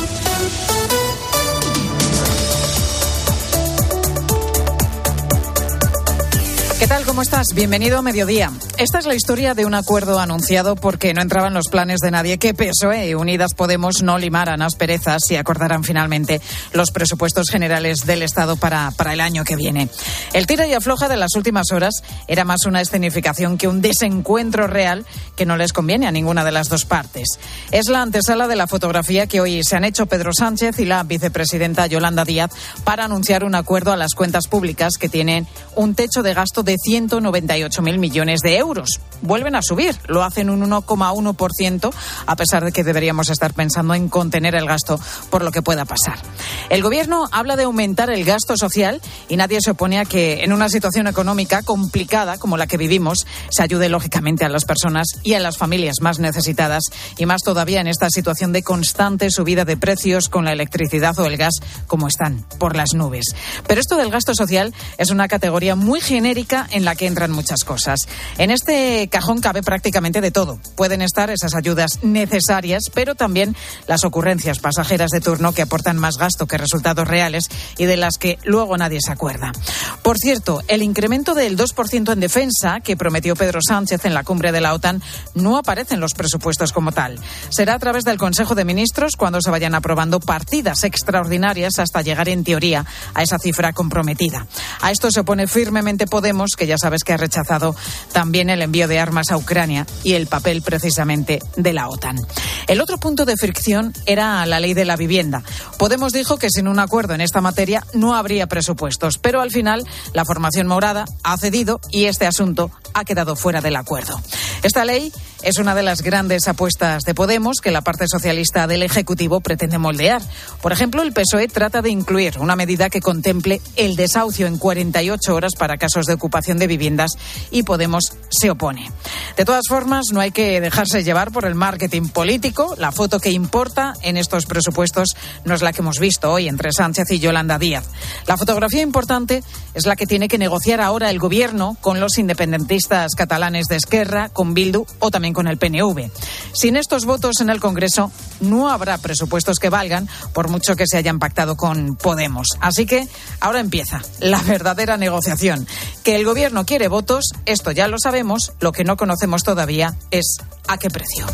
¿Qué tal? ¿Cómo estás? Bienvenido a Mediodía. Esta es la historia de un acuerdo anunciado porque no entraba en los planes de nadie que P S O E y Unidas Podemos no limaran asperezas y acordaran finalmente los presupuestos generales del Estado para, para el año que viene. El tira y afloja de las últimas horas era más una escenificación que un desencuentro real que no les conviene a ninguna de las dos partes. Es la antesala de la fotografía que hoy se han hecho Pedro Sánchez y la vicepresidenta Yolanda Díaz para anunciar un acuerdo a las cuentas públicas que tienen un techo de gasto de ciento noventa y ocho mil millones de euros. Vuelven a subir, lo hacen un uno coma uno por ciento, a pesar de que deberíamos estar pensando en contener el gasto por lo que pueda pasar. El Gobierno habla de aumentar el gasto social y nadie se opone a que en una situación económica complicada como la que vivimos se ayude lógicamente a las personas y a las familias más necesitadas, y más todavía en esta situación de constante subida de precios con la electricidad o el gas como están por las nubes. Pero esto del gasto social es una categoría muy genérica en la que entran muchas cosas. En este cajón cabe prácticamente de todo. Pueden estar esas ayudas necesarias, pero también las ocurrencias pasajeras de turno que aportan más gasto que resultados reales y de las que luego nadie se acuerda. Por cierto, el incremento del dos por ciento en defensa que prometió Pedro Sánchez en la cumbre de la OTAN no aparece en los presupuestos como tal. Será a través del Consejo de Ministros cuando se vayan aprobando partidas extraordinarias hasta llegar en teoría a esa cifra comprometida. A esto se opone firmemente Podemos, que ya sabes que ha rechazado también el envío de armas a Ucrania y el papel precisamente de la OTAN. El otro punto de fricción era la ley de la vivienda. Podemos dijo que sin un acuerdo en esta materia no habría presupuestos, pero al final la formación morada ha cedido y este asunto ha quedado fuera del acuerdo. Esta ley es una de las grandes apuestas de Podemos que la parte socialista del Ejecutivo pretende moldear. Por ejemplo, el P S O E trata de incluir una medida que contemple el desahucio en cuarenta y ocho horas para casos de ocupación de viviendas y Podemos se opone. De todas formas, no hay que dejarse llevar por el marketing político. La foto que importa en estos presupuestos no es la que hemos visto hoy entre Sánchez y Yolanda Díaz. La fotografía importante es la que tiene que negociar ahora el Gobierno con los independentistas catalanes de Esquerra, con Bildu o también con el P N V. Sin estos votos en el Congreso no habrá presupuestos que valgan, por mucho que se hayan pactado con Podemos. Así que ahora empieza la verdadera negociación. Que el Gobierno quiere votos, esto ya lo sabemos, lo que no conocemos todavía es a qué precio.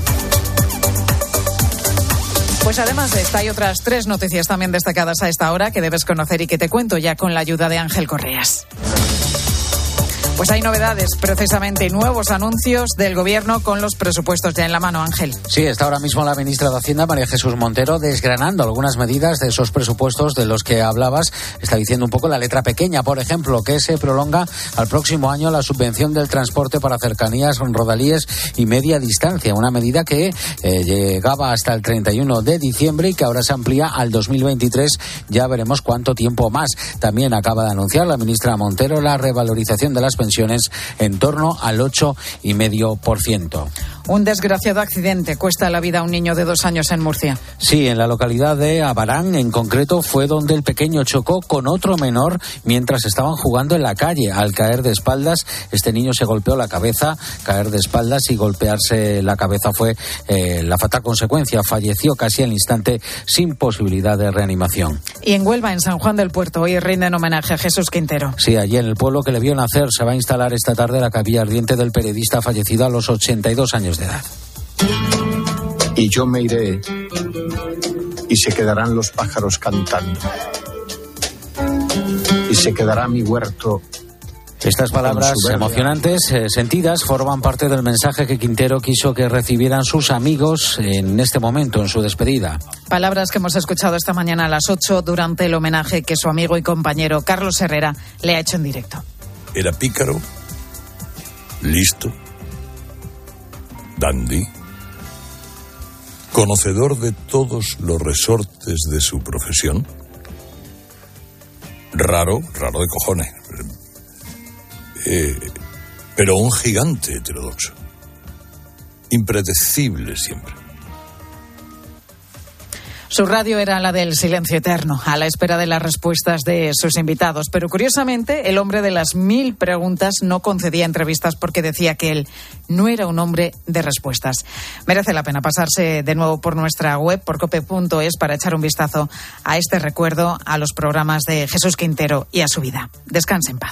Pues además de esta hay otras tres noticias también destacadas a esta hora que debes conocer y que te cuento ya con la ayuda de Ángel Correas. Pues hay novedades, precisamente nuevos anuncios del Gobierno con los presupuestos ya en la mano, Ángel. Sí, está ahora mismo la ministra de Hacienda, María Jesús Montero, desgranando algunas medidas de esos presupuestos de los que hablabas. Está diciendo un poco la letra pequeña, por ejemplo, que se prolonga al próximo año la subvención del transporte para cercanías, rodalíes y media distancia. Una medida que eh, llegaba hasta el treinta y uno de diciembre y que ahora se amplía al dos mil veintitrés. Ya veremos cuánto tiempo más. También acaba de anunciar la ministra Montero la revalorización de las pensiones en torno al ocho coma cinco por ciento. Un desgraciado accidente cuesta la vida a un niño de dos años en Murcia. Sí, en la localidad de Abarán, en concreto, fue donde el pequeño chocó con otro menor mientras estaban jugando en la calle. Al caer de espaldas, este niño se golpeó la cabeza. Caer de espaldas y golpearse la cabeza fue eh, la fatal consecuencia. Falleció casi al instante sin posibilidad de reanimación. Y en Huelva, en San Juan del Puerto, hoy rinden homenaje a Jesús Quintero. Sí, allí en el pueblo que le vio nacer se va a instalar esta tarde la capilla ardiente del periodista fallecido a los ochenta y dos años de edad. Y yo me iré y se quedarán los pájaros cantando y se quedará mi huerto. Estas palabras emocionantes, eh, sentidas, forman parte del mensaje que Quintero quiso que recibieran sus amigos en este momento, en su despedida. Palabras que hemos escuchado esta mañana a las ocho durante el homenaje que su amigo y compañero Carlos Herrera le ha hecho en directo. Era pícaro, listo, dandy, conocedor de todos los resortes de su profesión, raro, raro de cojones, eh, pero un gigante heterodoxo. impredecible siempre. Su radio era la del silencio eterno, a la espera de las respuestas de sus invitados. Pero curiosamente, el hombre de las mil preguntas no concedía entrevistas porque decía que él no era un hombre de respuestas. Merece la pena pasarse de nuevo por nuestra web, por cope punto es, para echar un vistazo a este recuerdo, a los programas de Jesús Quintero y a su vida. Descanse en paz.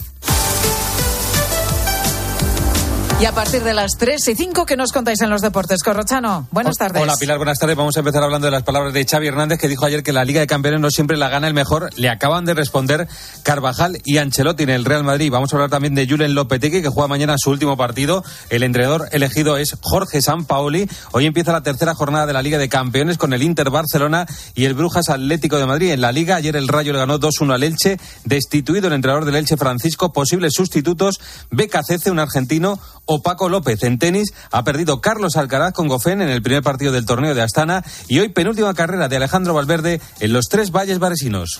Y a partir de las tres y cinco, ¿qué nos contáis en los deportes? Corrochano, buenas tardes. Hola Pilar, buenas tardes. Vamos a empezar hablando de las palabras de Xavi Hernández, que dijo ayer que la Liga de Campeones no siempre la gana el mejor. Le acaban de responder Carvajal y Ancelotti en el Real Madrid. Vamos a hablar también de Julen Lopetegui, que juega mañana su último partido. El entrenador elegido es Jorge Sampaoli. Hoy empieza la tercera jornada de la Liga de Campeones con el Inter Barcelona y el Brujas Atlético de Madrid. En la Liga, ayer el Rayo le ganó dos uno al Elche, destituido el entrenador del Elche, Francisco. Posibles sustitutos: Becacece, un argentino, o Paco López. En tenis ha perdido Carlos Alcaraz con Goffin en el primer partido del torneo de Astana, y hoy penúltima carrera de Alejandro Valverde en los Tres Valles Varesinos.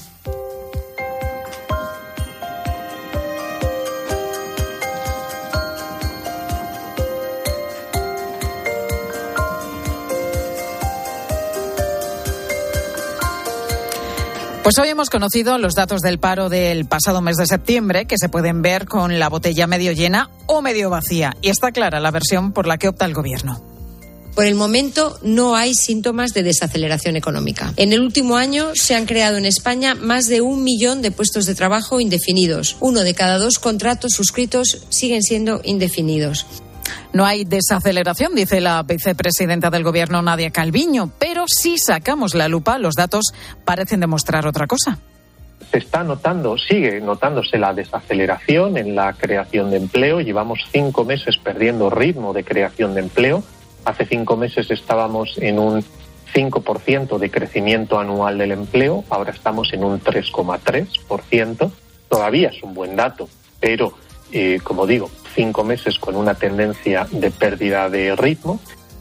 Pues hoy hemos conocido los datos del paro del pasado mes de septiembre, que se pueden ver con la botella medio llena o medio vacía. Y está clara la versión por la que opta el Gobierno. Por el momento no hay síntomas de desaceleración económica. En el último año se han creado en España más de un millón de puestos de trabajo indefinidos. Uno de cada dos contratos suscritos siguen siendo indefinidos. No hay desaceleración, dice la vicepresidenta del Gobierno, Nadia Calviño, pero si sacamos la lupa, los datos parecen demostrar otra cosa. Se está notando, sigue notándose la desaceleración en la creación de empleo. Llevamos cinco meses perdiendo ritmo de creación de empleo. Hace cinco meses estábamos en un cinco por ciento de crecimiento anual del empleo, ahora estamos en un tres coma tres por ciento. Todavía es un buen dato, pero, eh, como digo, cinco meses con una tendencia de pérdida de ritmo.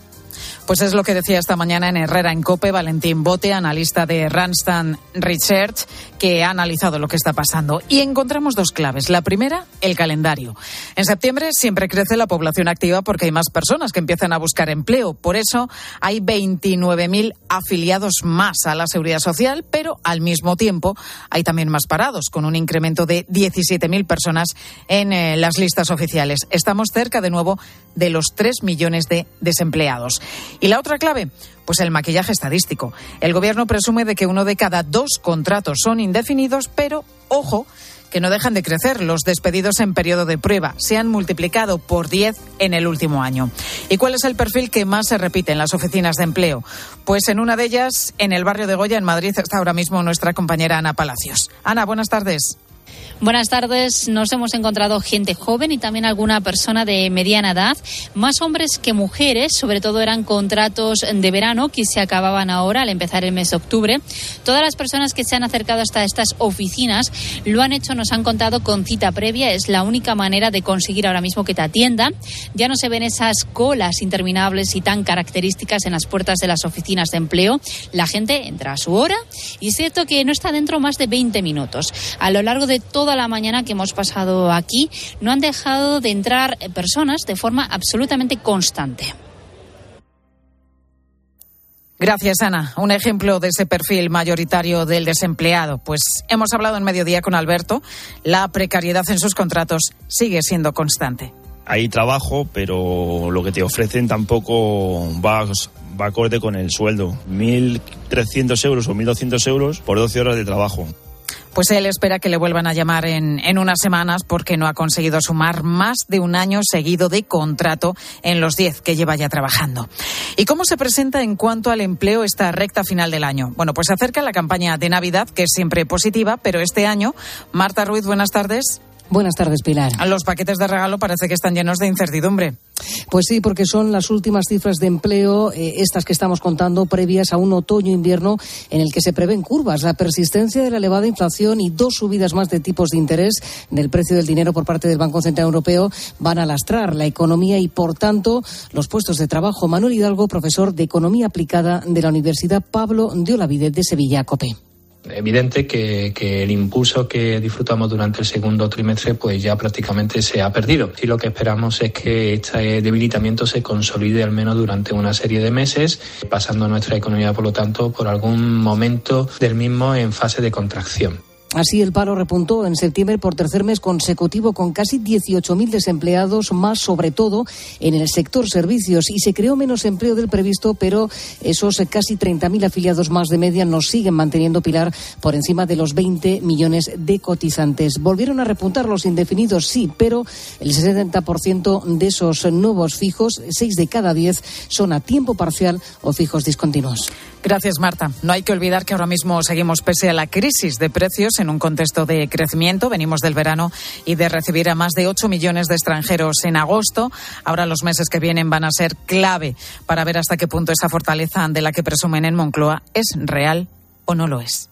Pues es lo que decía esta mañana en Herrera en COPE Valentín Bote, analista de Randstad Research, que ha analizado lo que está pasando. Y encontramos dos claves. La primera, el calendario. En septiembre siempre crece la población activa porque hay más personas que empiezan a buscar empleo. Por eso hay veintinueve mil afiliados más a la Seguridad Social, pero al mismo tiempo hay también más parados, con un incremento de diecisiete mil personas en eh, las listas oficiales. Estamos cerca de nuevo de los tres millones de desempleados. ¿Y la otra clave? Pues el maquillaje estadístico. El Gobierno presume de que uno de cada dos contratos son indefinidos, pero, ojo, que no dejan de crecer. Los despedidos en periodo de prueba se han multiplicado por diez en el último año. ¿Y cuál es el perfil que más se repite en las oficinas de empleo? Pues en una de ellas, en el barrio de Goya, en Madrid, está ahora mismo nuestra compañera Ana Palacios. Ana, buenas tardes. Buenas tardes. Nos hemos encontrado gente joven y también alguna persona de mediana edad, más hombres que mujeres. Sobre todo eran contratos de verano que se acababan ahora al empezar el mes de octubre. Todas las personas que se han acercado hasta estas oficinas lo han hecho, nos han contado, con cita previa. Es la única manera de conseguir ahora mismo que te atiendan. Ya no se ven esas colas interminables y tan características en las puertas de las oficinas de empleo. La gente entra a su hora y es cierto que no está dentro más de veinte minutos. A lo largo de todo Toda la mañana que hemos pasado aquí, no han dejado de entrar personas de forma absolutamente constante. Gracias, Ana. Un ejemplo de ese perfil mayoritario del desempleado. Pues hemos hablado en Mediodía con Alberto. La precariedad en sus contratos sigue siendo constante. Hay trabajo, pero lo que te ofrecen tampoco va, va acorde con el sueldo. mil trescientos euros o mil doscientos euros por doce horas de trabajo. Pues él espera que le vuelvan a llamar en, en unas semanas porque no ha conseguido sumar más de un año seguido de contrato en los diez que lleva ya trabajando. ¿Y cómo se presenta en cuanto al empleo esta recta final del año? Bueno, pues se acerca la campaña de Navidad, que es siempre positiva, pero este año, Marta Ruiz, buenas tardes. Buenas tardes, Pilar. Los paquetes de regalo parece que están llenos de incertidumbre. Pues sí, porque son las últimas cifras de empleo, eh, estas que estamos contando, previas a un otoño-invierno en el que se prevén curvas. La persistencia de la elevada inflación y dos subidas más de tipos de interés del precio del dinero por parte del Banco Central Europeo van a lastrar la economía y, por tanto, los puestos de trabajo. Manuel Hidalgo, profesor de Economía Aplicada de la Universidad Pablo de Olavide de Sevilla, COPE. evidente que, que el impulso que disfrutamos durante el segundo trimestre pues ya prácticamente se ha perdido. Y lo que esperamos es que este debilitamiento se consolide al menos durante una serie de meses, pasando nuestra economía, por lo tanto, por algún momento del mismo en fase de contracción. Así, el paro repuntó en septiembre por tercer mes consecutivo con casi dieciocho mil desempleados, más sobre todo en el sector servicios, y se creó menos empleo del previsto, pero esos casi treinta mil afiliados más de media nos siguen manteniendo, Pilar, por encima de los veinte millones de cotizantes. Volvieron a repuntar los indefinidos, sí, pero el setenta por ciento de esos nuevos fijos, seis de cada diez, son a tiempo parcial o fijos discontinuos. Gracias, Marta. No hay que olvidar que ahora mismo seguimos, pese a la crisis de precios, en un contexto de crecimiento. Venimos del verano y de recibir a más de ocho millones de extranjeros en agosto. Ahora los meses que vienen van a ser clave para ver hasta qué punto esa fortaleza de la que presumen en Moncloa es real o no lo es.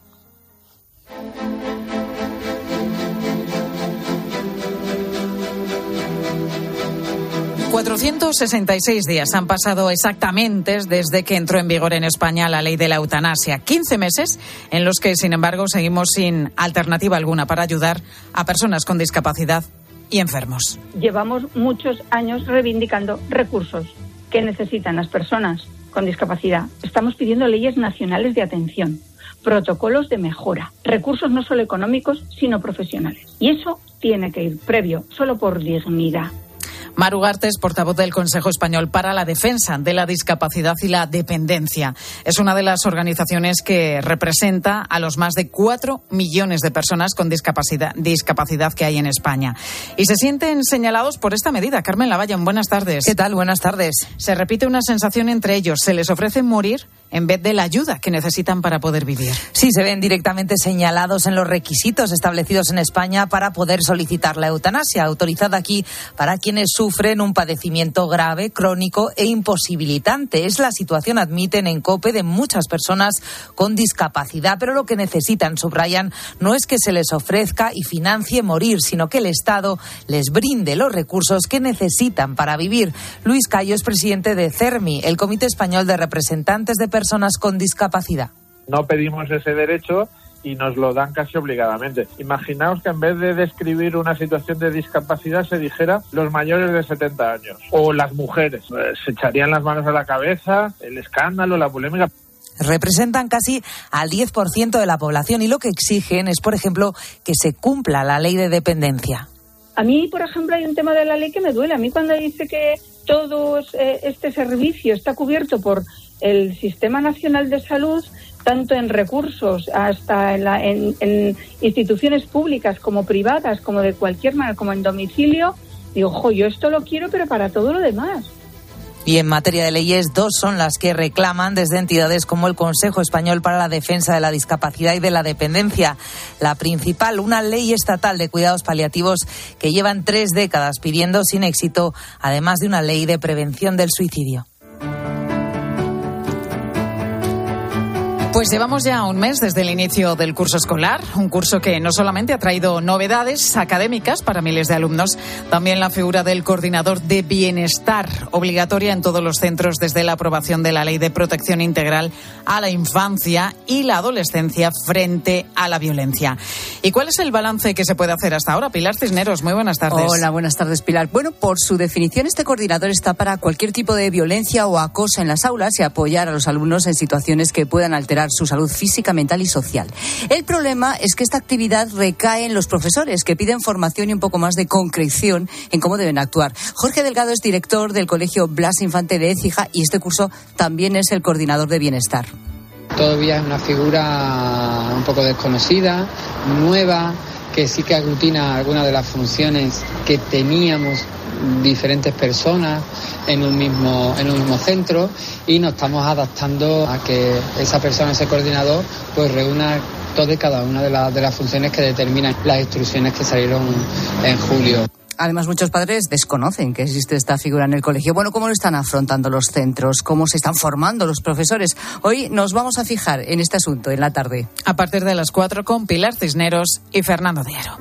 cuatrocientos sesenta y seis días han pasado exactamente desde que entró en vigor en España la ley de la eutanasia. quince meses en los que, sin embargo, seguimos sin alternativa alguna para ayudar a personas con discapacidad y enfermos. Llevamos muchos años reivindicando recursos que necesitan las personas con discapacidad. Estamos pidiendo leyes nacionales de atención, protocolos de mejora, recursos no solo económicos, sino profesionales. Y eso tiene que ir previo, solo por dignidad. Mar Ugarte es portavoz del Consejo Español para la Defensa de la Discapacidad y la Dependencia. Es una de las organizaciones que representa a los más de cuatro millones de personas con discapacidad, discapacidad que hay en España. Y se sienten señalados por esta medida. Carmen Lavallón, buenas tardes. ¿Qué tal? Buenas tardes. Se repite una sensación entre ellos. Se les ofrece morir en vez de la ayuda que necesitan para poder vivir. Sí, se ven directamente señalados en los requisitos establecidos en España para poder solicitar la eutanasia, autorizada aquí para quienes sufren un padecimiento grave, crónico e imposibilitante. Es la situación, admiten en COPE, de muchas personas con discapacidad, pero lo que necesitan, subrayan, no es que se les ofrezca y financie morir, sino que el Estado les brinde los recursos que necesitan para vivir. Luis Cayo es presidente de CERMI, el Comité Español de Representantes de Personas con Discapacidad. No pedimos ese derecho y nos lo dan casi obligadamente. Imaginaos que en vez de describir una situación de discapacidad se dijera los mayores de setenta años o las mujeres. Se echarían las manos a la cabeza, el escándalo, la polémica. Representan casi al diez por ciento de la población y lo que exigen es, por ejemplo, que se cumpla la ley de dependencia. A mí, por ejemplo, hay un tema de la ley que me duele. A mí cuando dice que todo eh, este servicio está cubierto por el Sistema Nacional de Salud, tanto en recursos hasta en, la, en, en instituciones públicas como privadas, como de cualquier manera, como en domicilio, digo, jo, yo esto lo quiero, pero para todo lo demás. Y en materia de leyes, dos son las que reclaman desde entidades como el Consejo Español para la Defensa de la Discapacidad y de la Dependencia. La principal, una ley estatal de cuidados paliativos que llevan tres décadas pidiendo sin éxito, además de una ley de prevención del suicidio. Pues llevamos ya un mes desde el inicio del curso escolar, un curso que no solamente ha traído novedades académicas para miles de alumnos, también la figura del coordinador de bienestar, obligatoria en todos los centros desde la aprobación de la Ley de Protección Integral a la infancia y la adolescencia frente a la violencia. ¿Y cuál es el balance que se puede hacer hasta ahora? Pilar Cisneros, muy buenas tardes. Hola, buenas tardes, Pilar. Bueno, por su definición, este coordinador está para cualquier tipo de violencia o acoso en las aulas y apoyar a los alumnos en situaciones que puedan alterar su salud física, mental y social. El problema es que esta actividad recae en los profesores, que piden formación y un poco más de concreción en cómo deben actuar. Jorge Delgado es director del Colegio Blas Infante de Écija y este curso también es el coordinador de bienestar. Todavía es una figura un poco desconocida, nueva, que sí que aglutina algunas de las funciones que teníamos diferentes personas en un mismo en un mismo centro, y nos estamos adaptando a que esa persona, ese coordinador, pues reúna todas y cada una de, la, de las funciones que determinan las instrucciones que salieron en julio. Además, muchos padres desconocen que existe esta figura en el colegio. Bueno, ¿cómo lo están afrontando los centros? ¿Cómo se están formando los profesores? Hoy nos vamos a fijar en este asunto en la tarde. A partir de las cuatro con Pilar Cisneros y Fernando Diaro.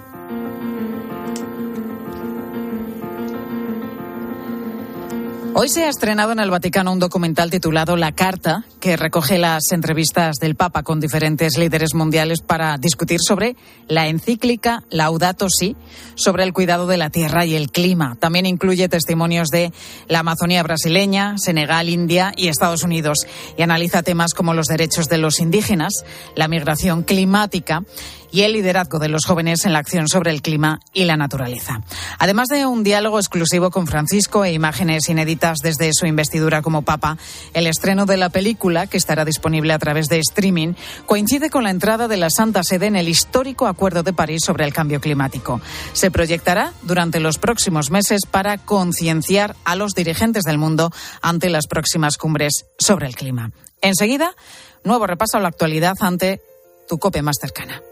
Hoy se ha estrenado en el Vaticano un documental titulado La Carta, que recoge las entrevistas del Papa con diferentes líderes mundiales para discutir sobre la encíclica Laudato Si, sobre el cuidado de la tierra y el clima. También incluye testimonios de la Amazonía brasileña, Senegal, India y Estados Unidos, y analiza temas como los derechos de los indígenas, la migración climática y el liderazgo de los jóvenes en la acción sobre el clima y la naturaleza. Además de un diálogo exclusivo con Francisco e imágenes inéditas desde su investidura como Papa, el estreno de la película, que estará disponible a través de streaming, coincide con la entrada de la Santa Sede en el histórico Acuerdo de París sobre el cambio climático. Se proyectará durante los próximos meses para concienciar a los dirigentes del mundo ante las próximas cumbres sobre el clima. Enseguida, nuevo repaso a la actualidad ante tu COPE más cercana.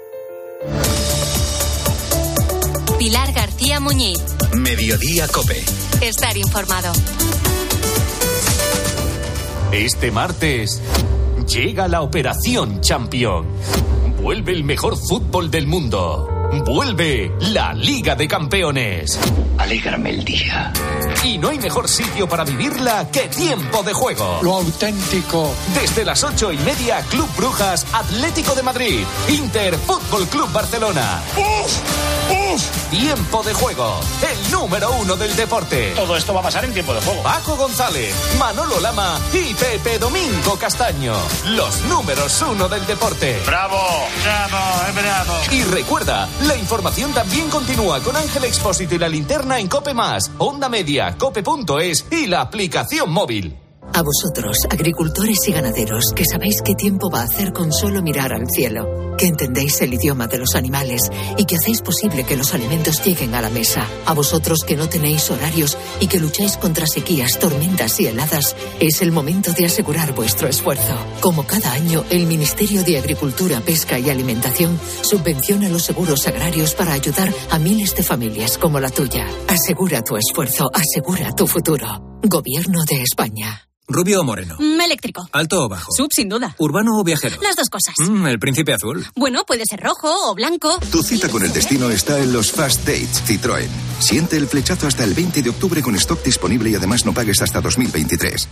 Pilar García Muñiz. Mediodía COPE. Estar informado. Este martes llega la Operación Champions. Vuelve el mejor fútbol del mundo. Vuelve la Liga de Campeones. Alégrame el día. Y no hay mejor sitio para vivirla que Tiempo de Juego. Lo auténtico. Desde las ocho y media, Club Brujas, Atlético de Madrid, Inter, Fútbol Club Barcelona. ¡Uf! ¡Uf! Tiempo de Juego, el número uno del deporte. Todo esto va a pasar en Tiempo de Juego. Paco González, Manolo Lama y Pepe Domingo Castaño. Los números uno del deporte. ¡Bravo! ¡Bravo! ¡Bravo! Y recuerda, la información también continúa con Ángel Expósito y la linterna en COPE Más, Onda Media, cope punto es y la aplicación móvil. A vosotros, agricultores y ganaderos, que sabéis qué tiempo va a hacer con solo mirar al cielo, que entendéis el idioma de los animales y que hacéis posible que los alimentos lleguen a la mesa. A vosotros que no tenéis horarios y que lucháis contra sequías, tormentas y heladas, es el momento de asegurar vuestro esfuerzo. Como cada año, el Ministerio de Agricultura, Pesca y Alimentación subvenciona los seguros agrarios para ayudar a miles de familias como la tuya. Asegura tu esfuerzo, asegura tu futuro. Gobierno de España. ¿Rubio o moreno? Mm, eléctrico. ¿Alto o bajo? Sub, sin duda. ¿Urbano o viajero? Las dos cosas. Mm, ¿El príncipe azul? Bueno, puede ser rojo o blanco. Tu cita con el destino está en los Fast Dates Citroën. Siente el flechazo hasta el veinte de octubre con stock disponible y además no pagues hasta dos mil veintitrés.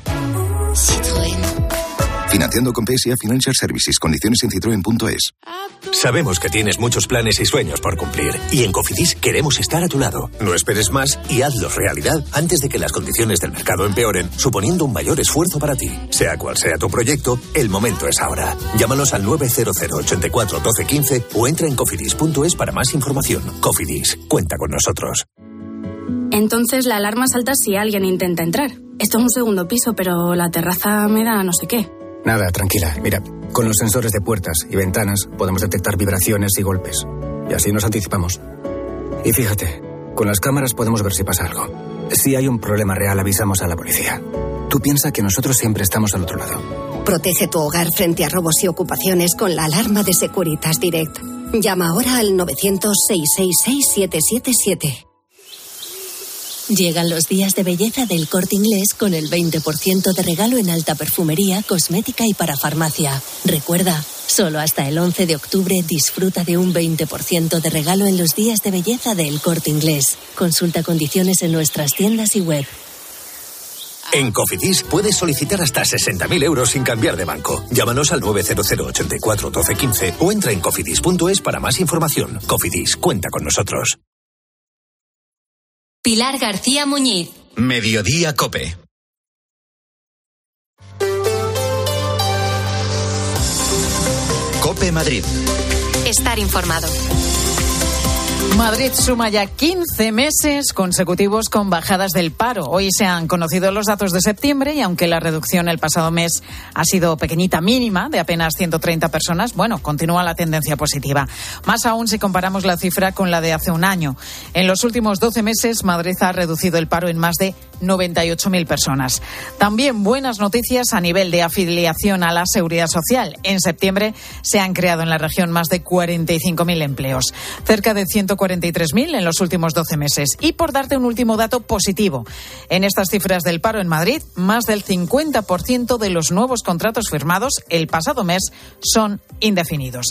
Citroën. Financiando con P S A Financial Services. Condiciones en citroen punto es. Sabemos que tienes muchos planes y sueños por cumplir. Y en Cofidis queremos estar a tu lado. No esperes más y hazlos realidad antes de que las condiciones del mercado empeoren, suponiendo un mayor esfuerzo para ti. Sea cual sea tu proyecto, el momento es ahora. Llámanos al nueve cero cero, ocho cuatro, uno dos uno cinco o entra en cofidis punto es para más información. Cofidis, cuenta con nosotros. Entonces la alarma salta si alguien intenta entrar. Esto es un segundo piso, pero la terraza me da no sé qué. Nada, tranquila. Mira, con los sensores de puertas y ventanas podemos detectar vibraciones y golpes. Y así nos anticipamos. Y fíjate, con las cámaras podemos ver si pasa algo. Si hay un problema real, avisamos a la policía. Tú piensa que nosotros siempre estamos al otro lado. Protege tu hogar frente a robos y ocupaciones con la alarma de Securitas Direct. Llama ahora al novecientos, seiscientos sesenta y seis, siete siete siete. Llegan los días de belleza del Corte Inglés con el veinte por ciento de regalo en alta perfumería, cosmética y parafarmacia. Recuerda, solo hasta el once de octubre disfruta de un veinte por ciento de regalo en los días de belleza del Corte Inglés. Consulta condiciones en nuestras tiendas y web. En Cofidis puedes solicitar hasta sesenta mil euros sin cambiar de banco. Llámanos al nueve cero cero, ocho cuatro, uno dos uno cinco o entra en cofidis punto es para más información. Cofidis, cuenta con nosotros. Pilar García Muñiz. Mediodía COPE. COPE Madrid. Estar informado. Madrid suma ya quince meses consecutivos con bajadas del paro. Hoy se han conocido los datos de septiembre y aunque la reducción el pasado mes ha sido pequeñita, mínima, de apenas ciento treinta personas, bueno, continúa la tendencia positiva. Más aún si comparamos la cifra con la de hace un año. En los últimos doce meses, Madrid ha reducido el paro en más de noventa y ocho mil personas. También buenas noticias a nivel de afiliación a la Seguridad Social. En septiembre se han creado en la región más de cuarenta y cinco mil empleos. Cerca de ciento cuarenta y tres mil en los últimos doce meses. Y por darte un último dato positivo, en estas cifras del paro en Madrid, más del cincuenta por ciento de los nuevos contratos firmados el pasado mes son indefinidos.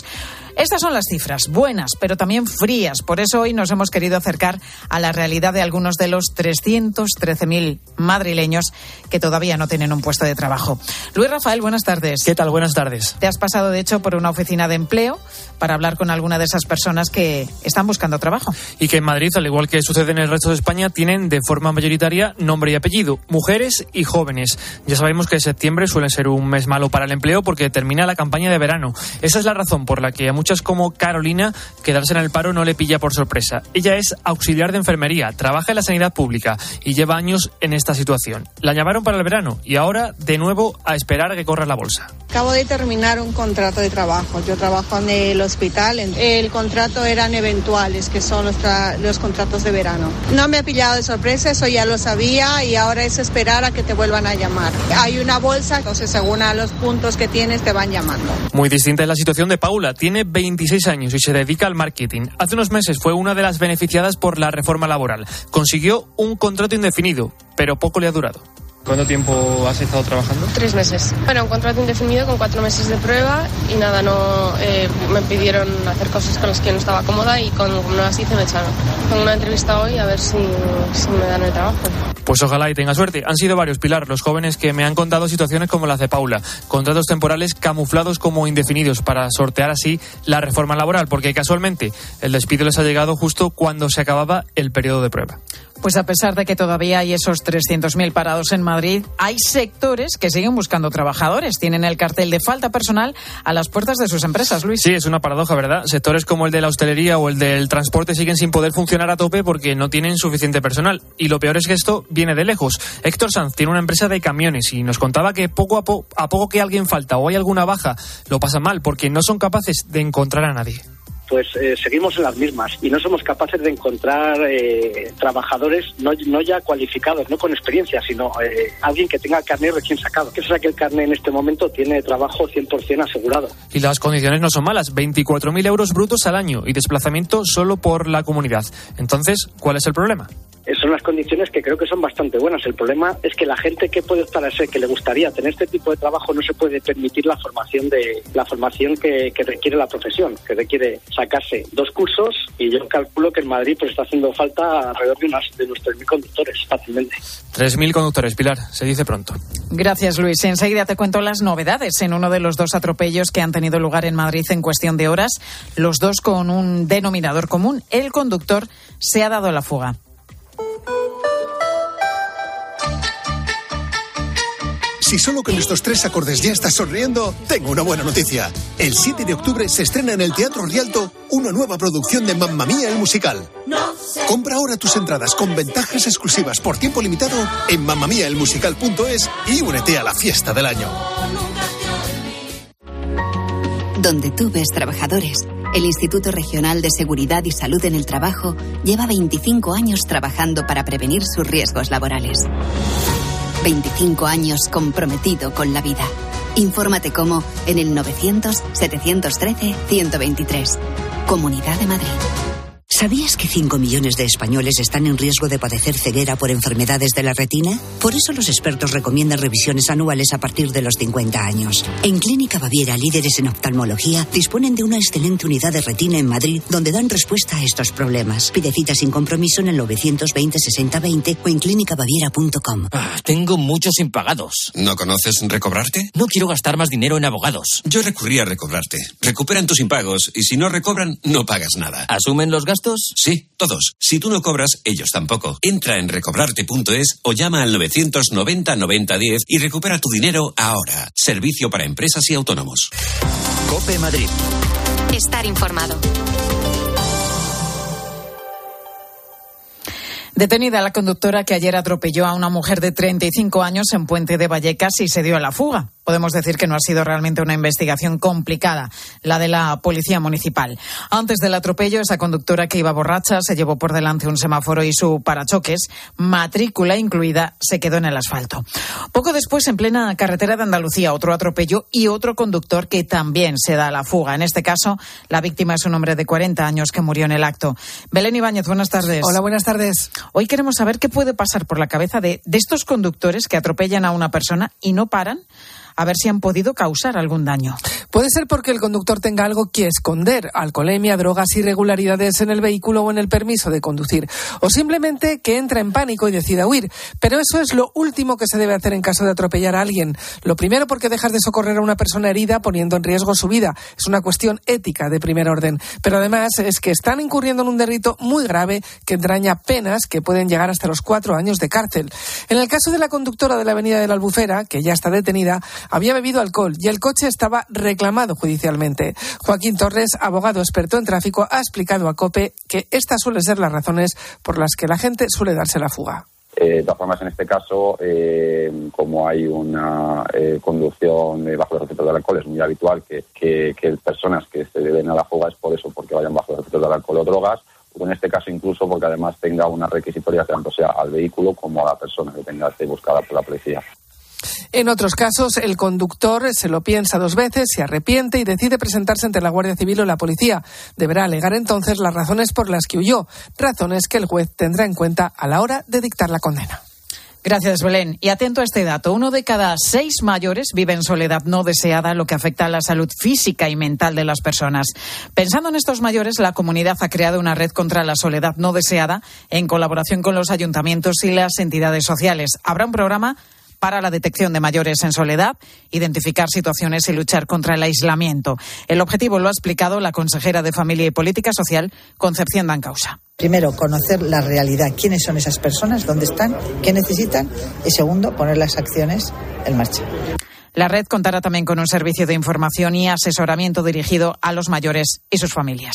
Estas son las cifras, buenas, pero también frías. Por eso hoy nos hemos querido acercar a la realidad de algunos de los trescientos trece mil madrileños que todavía no tienen un puesto de trabajo. Luis Rafael, buenas tardes. ¿Qué tal? Buenas tardes. Te has pasado, de hecho, por una oficina de empleo para hablar con alguna de esas personas que están buscando trabajo. Y que en Madrid, al igual que sucede en el resto de España, tienen de forma mayoritaria nombre y apellido, mujeres y jóvenes. Ya sabemos que septiembre suele ser un mes malo para el empleo porque termina la campaña de verano. Esa es la razón por la que a muchas como Carolina quedarse en el paro no le pilla por sorpresa. Ella es auxiliar de enfermería, trabaja en la sanidad pública y lleva años en esta situación. La llamaron para el verano y ahora de nuevo a esperar a que corra la bolsa. Acabo de terminar un contrato de trabajo. Yo trabajo en el hospital. El contrato eran eventuales, que son los, tra- los contratos de verano. No me ha pillado de sorpresa, eso ya lo sabía y ahora es esperar a que te vuelvan a llamar. Hay una bolsa, entonces según a los puntos que tienes te van llamando. Muy distinta es la situación de Paula. Tiene veintiséis años y se dedica al marketing. Hace unos meses fue una de las beneficiadas por la reforma laboral. Consiguió un contrato indefinido, pero poco le ha durado. ¿Cuánto tiempo has estado trabajando? Tres meses. Bueno, un contrato indefinido con cuatro meses de prueba y nada, no eh, me pidieron hacer cosas con las que no estaba cómoda y con, como no las hice me echaron. Tengo una entrevista hoy a ver si, si me dan el trabajo. Pues ojalá y tenga suerte. Han sido varios, Pilar, los jóvenes que me han contado situaciones como las de Paula. Contratos temporales camuflados como indefinidos para sortear así la reforma laboral, porque casualmente el despido les ha llegado justo cuando se acababa el periodo de prueba. Pues a pesar de que todavía hay esos trescientos mil parados en Madrid, hay sectores que siguen buscando trabajadores. Tienen el cartel de falta personal a las puertas de sus empresas, Luis. Sí, es una paradoja, ¿verdad? Sectores como el de la hostelería o el del transporte siguen sin poder funcionar a tope porque no tienen suficiente personal. Y lo peor es que esto viene de lejos. Héctor Sanz tiene una empresa de camiones y nos contaba que poco a, po- a poco que alguien falta o hay alguna baja, lo pasan mal porque no son capaces de encontrar a nadie. Pues eh, seguimos en las mismas y no somos capaces de encontrar eh, trabajadores no, no ya cualificados, no con experiencia, sino eh, alguien que tenga el carnet recién sacado. Que es que el carnet en este momento tiene trabajo cien por ciento asegurado. Y las condiciones no son malas, veinticuatro mil euros brutos al año y desplazamiento solo por la comunidad. Entonces, ¿cuál es el problema? Son las condiciones que creo que son bastante buenas. El problema es que la gente que puede optar a ser, que le gustaría tener este tipo de trabajo, no se puede permitir la formación de la formación que, que requiere la profesión, que requiere sacarse dos cursos y yo calculo que en Madrid pues está haciendo falta alrededor de, unas, de unos tres mil conductores fácilmente. tres mil conductores, Pilar, se dice pronto. Gracias, Luis. Enseguida te cuento las novedades en uno de los dos atropellos que han tenido lugar en Madrid en cuestión de horas, los dos con un denominador común. El conductor se ha dado a la fuga. Si solo con estos tres acordes ya estás sonriendo, tengo una buena noticia. El siete de octubre se estrena en el Teatro Rialto una nueva producción de Mamma Mía el musical. Compra ahora tus entradas con ventajas exclusivas por tiempo limitado en mamma mía el musical punto es y únete a la fiesta del año. Donde tú ves trabajadores, el Instituto Regional de Seguridad y Salud en el Trabajo lleva veinticinco años trabajando para prevenir sus riesgos laborales. veinticinco años comprometido con la vida. Infórmate cómo en el novecientos, setecientos trece, ciento veintitrés. Comunidad de Madrid. ¿Sabías que cinco millones de españoles están en riesgo de padecer ceguera por enfermedades de la retina? Por eso los expertos recomiendan revisiones anuales a partir de los cincuenta años. En Clínica Baviera, líderes en oftalmología, disponen de una excelente unidad de retina en Madrid donde dan respuesta a estos problemas. Pide cita sin compromiso en el novecientos veinte, sesenta veinte o en clínica baviera punto com. Ah, tengo muchos impagados. ¿No conoces Recobrarte? No quiero gastar más dinero en abogados. Yo recurrí a Recobrarte. Recuperan tus impagos y si no recobran, no pagas nada. ¿Asumen los gastos? Sí, todos. Si tú no cobras, ellos tampoco. Entra en recobrarte punto es o llama al novecientos noventa noventa diez y recupera tu dinero ahora. Servicio para empresas y autónomos. COPE Madrid. Estar informado. Detenida la conductora que ayer atropelló a una mujer de treinta y cinco años en Puente de Vallecas y se dio a la fuga. Podemos decir que no ha sido realmente una investigación complicada, la de la policía municipal. Antes del atropello, esa conductora que iba borracha se llevó por delante un semáforo y su parachoques, matrícula incluida, se quedó en el asfalto. Poco después, en plena carretera de Andalucía, otro atropello y otro conductor que también se da a la fuga. En este caso, la víctima es un hombre de cuarenta años que murió en el acto. Belén Ibáñez, buenas tardes. Hola, buenas tardes. Hoy queremos saber qué puede pasar por la cabeza de, de estos conductores que atropellan a una persona y no paran a ver si han podido causar algún daño. Puede ser porque el conductor tenga algo que esconder, alcoholemia, drogas, irregularidades en el vehículo o en el permiso de conducir, o simplemente que entra en pánico y decida huir. Pero eso es lo último que se debe hacer en caso de atropellar a alguien. Lo primero, porque dejas de socorrer a una persona herida poniendo en riesgo su vida. Es una cuestión ética de primer orden. Pero además es que están incurriendo en un delito muy grave que entraña penas que pueden llegar hasta los cuatro años de cárcel. En el caso de la conductora de la avenida de la Albufera, que ya está detenida, había bebido alcohol y el coche estaba reclamado judicialmente. Joaquín Torres, abogado experto en tráfico, ha explicado a COPE que estas suelen ser las razones por las que la gente suele darse la fuga. Eh, de todas formas, en este caso, eh, como hay una eh, conducción eh, bajo los efectos del alcohol, es muy habitual que, que, que personas que se den a la fuga es por eso, porque vayan bajo los efectos del alcohol o drogas, o en este caso incluso porque además tenga unas requisitorias tanto sea al vehículo como a la persona que tenga que ser buscada por la policía. En otros casos, el conductor se lo piensa dos veces, se arrepiente y decide presentarse ante la Guardia Civil o la policía. Deberá alegar entonces las razones por las que huyó, razones que el juez tendrá en cuenta a la hora de dictar la condena. Gracias, Belén. Y atento a este dato. Uno de cada seis mayores vive en soledad no deseada, lo que afecta a la salud física y mental de las personas. Pensando en estos mayores, la comunidad ha creado una red contra la soledad no deseada en colaboración con los ayuntamientos y las entidades sociales. Habrá un programa para la detección de mayores en soledad, identificar situaciones y luchar contra el aislamiento. El objetivo lo ha explicado la consejera de Familia y Política Social, Concepción Dancausa. Primero, conocer la realidad, quiénes son esas personas, dónde están, qué necesitan, y segundo, poner las acciones en marcha. La red contará también con un servicio de información y asesoramiento dirigido a los mayores y sus familias.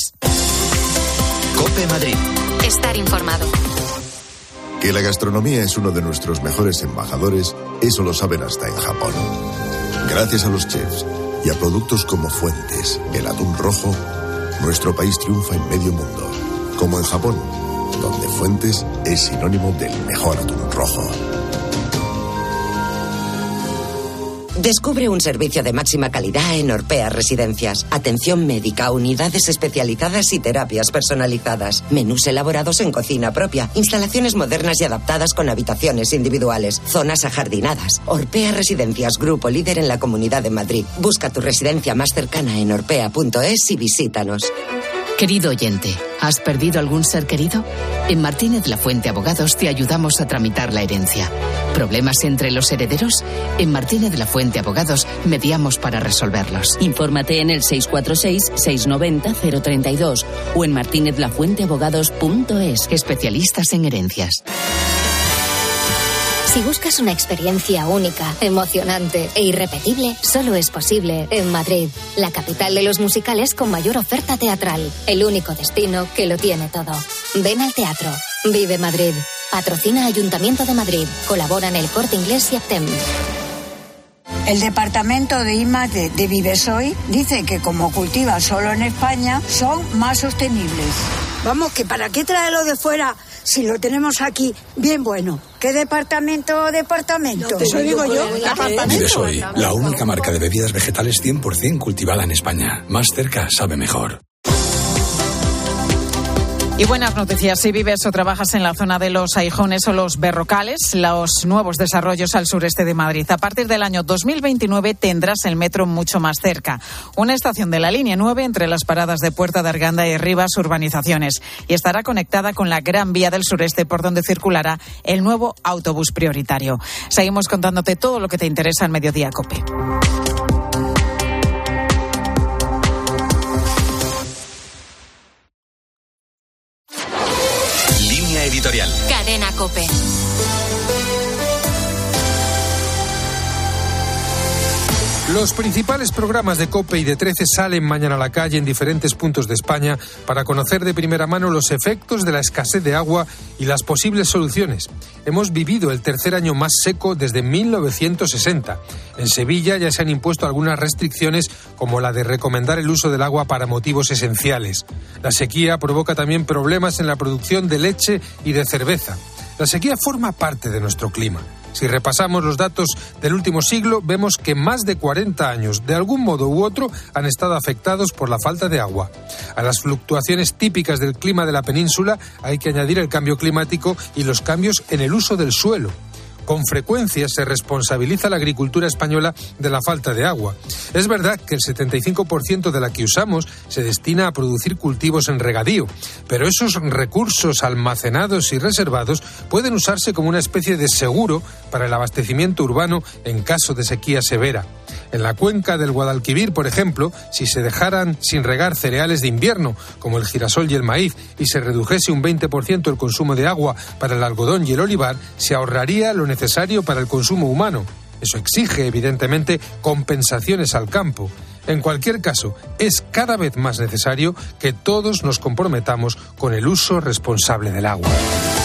COPE Madrid. Estar informado. Que la gastronomía es uno de nuestros mejores embajadores, eso lo saben hasta en Japón. Gracias a los chefs y a productos como Fuentes, el atún rojo, nuestro país triunfa en medio mundo. Como en Japón, donde Fuentes es sinónimo del mejor atún rojo. Descubre un servicio de máxima calidad en Orpea Residencias. Atención médica, unidades especializadas y terapias personalizadas. Menús elaborados en cocina propia. Instalaciones modernas y adaptadas con habitaciones individuales. Zonas ajardinadas. Orpea Residencias, grupo líder en la Comunidad de Madrid. Busca tu residencia más cercana en orpea punto es y visítanos. Querido oyente, ¿has perdido algún ser querido? En Martínez La Fuente Abogados te ayudamos a tramitar la herencia. ¿Problemas entre los herederos? En Martínez La Fuente Abogados mediamos para resolverlos. Infórmate en el seis cuatro seis, seis nueve cero, cero tres dos o en martínez la fuente abogados punto es. Especialistas en herencias. Si buscas una experiencia única, emocionante e irrepetible, solo es posible en Madrid, la capital de los musicales con mayor oferta teatral, el único destino que lo tiene todo. Ven al teatro. Vive Madrid. Patrocina Ayuntamiento de Madrid. Colaboran El Corte Inglés y Aptem. El departamento de I más D de Vivesoy dice que como cultiva solo en España, son más sostenibles. Vamos, que para qué traerlo de fuera si lo tenemos aquí bien bueno. ¿Qué departamento, departamento? No, eso digo yo. Vivesoy, la única marca de bebidas vegetales cien por ciento cultivada en España. Más cerca sabe mejor. Y buenas noticias, si vives o trabajas en la zona de los Aijones o los Berrocales, los nuevos desarrollos al sureste de Madrid. A partir del año dos mil veintinueve tendrás el metro mucho más cerca. Una estación de la línea nueve entre las paradas de Puerta de Arganda y Rivas Urbanizaciones. Y estará conectada con la Gran Vía del Sureste por donde circulará el nuevo autobús prioritario. Seguimos contándote todo lo que te interesa en Mediodía COPE. Editorial. Cadena COPE. Los principales programas de COPE y de trece salen mañana a la calle en diferentes puntos de España para conocer de primera mano los efectos de la escasez de agua y las posibles soluciones. Hemos vivido el tercer año más seco desde mil novecientos sesenta. En Sevilla ya se han impuesto algunas restricciones como la de recomendar el uso del agua para motivos esenciales. La sequía provoca también problemas en la producción de leche y de cerveza. La sequía forma parte de nuestro clima. Si repasamos los datos del último siglo, vemos que más de cuarenta años, de algún modo u otro, han estado afectados por la falta de agua. A las fluctuaciones típicas del clima de la península hay que añadir el cambio climático y los cambios en el uso del suelo. Con frecuencia se responsabiliza a la agricultura española de la falta de agua. Es verdad que el setenta y cinco por ciento de la que usamos se destina a producir cultivos en regadío, pero esos recursos almacenados y reservados pueden usarse como una especie de seguro para el abastecimiento urbano en caso de sequía severa. En la cuenca del Guadalquivir, por ejemplo, si se dejaran sin regar cereales de invierno, como el girasol y el maíz, y se redujese un veinte por ciento el consumo de agua para el algodón y el olivar, se ahorraría lo necesario para el consumo humano. Eso exige, evidentemente, compensaciones al campo. En cualquier caso, es cada vez más necesario que todos nos comprometamos con el uso responsable del agua.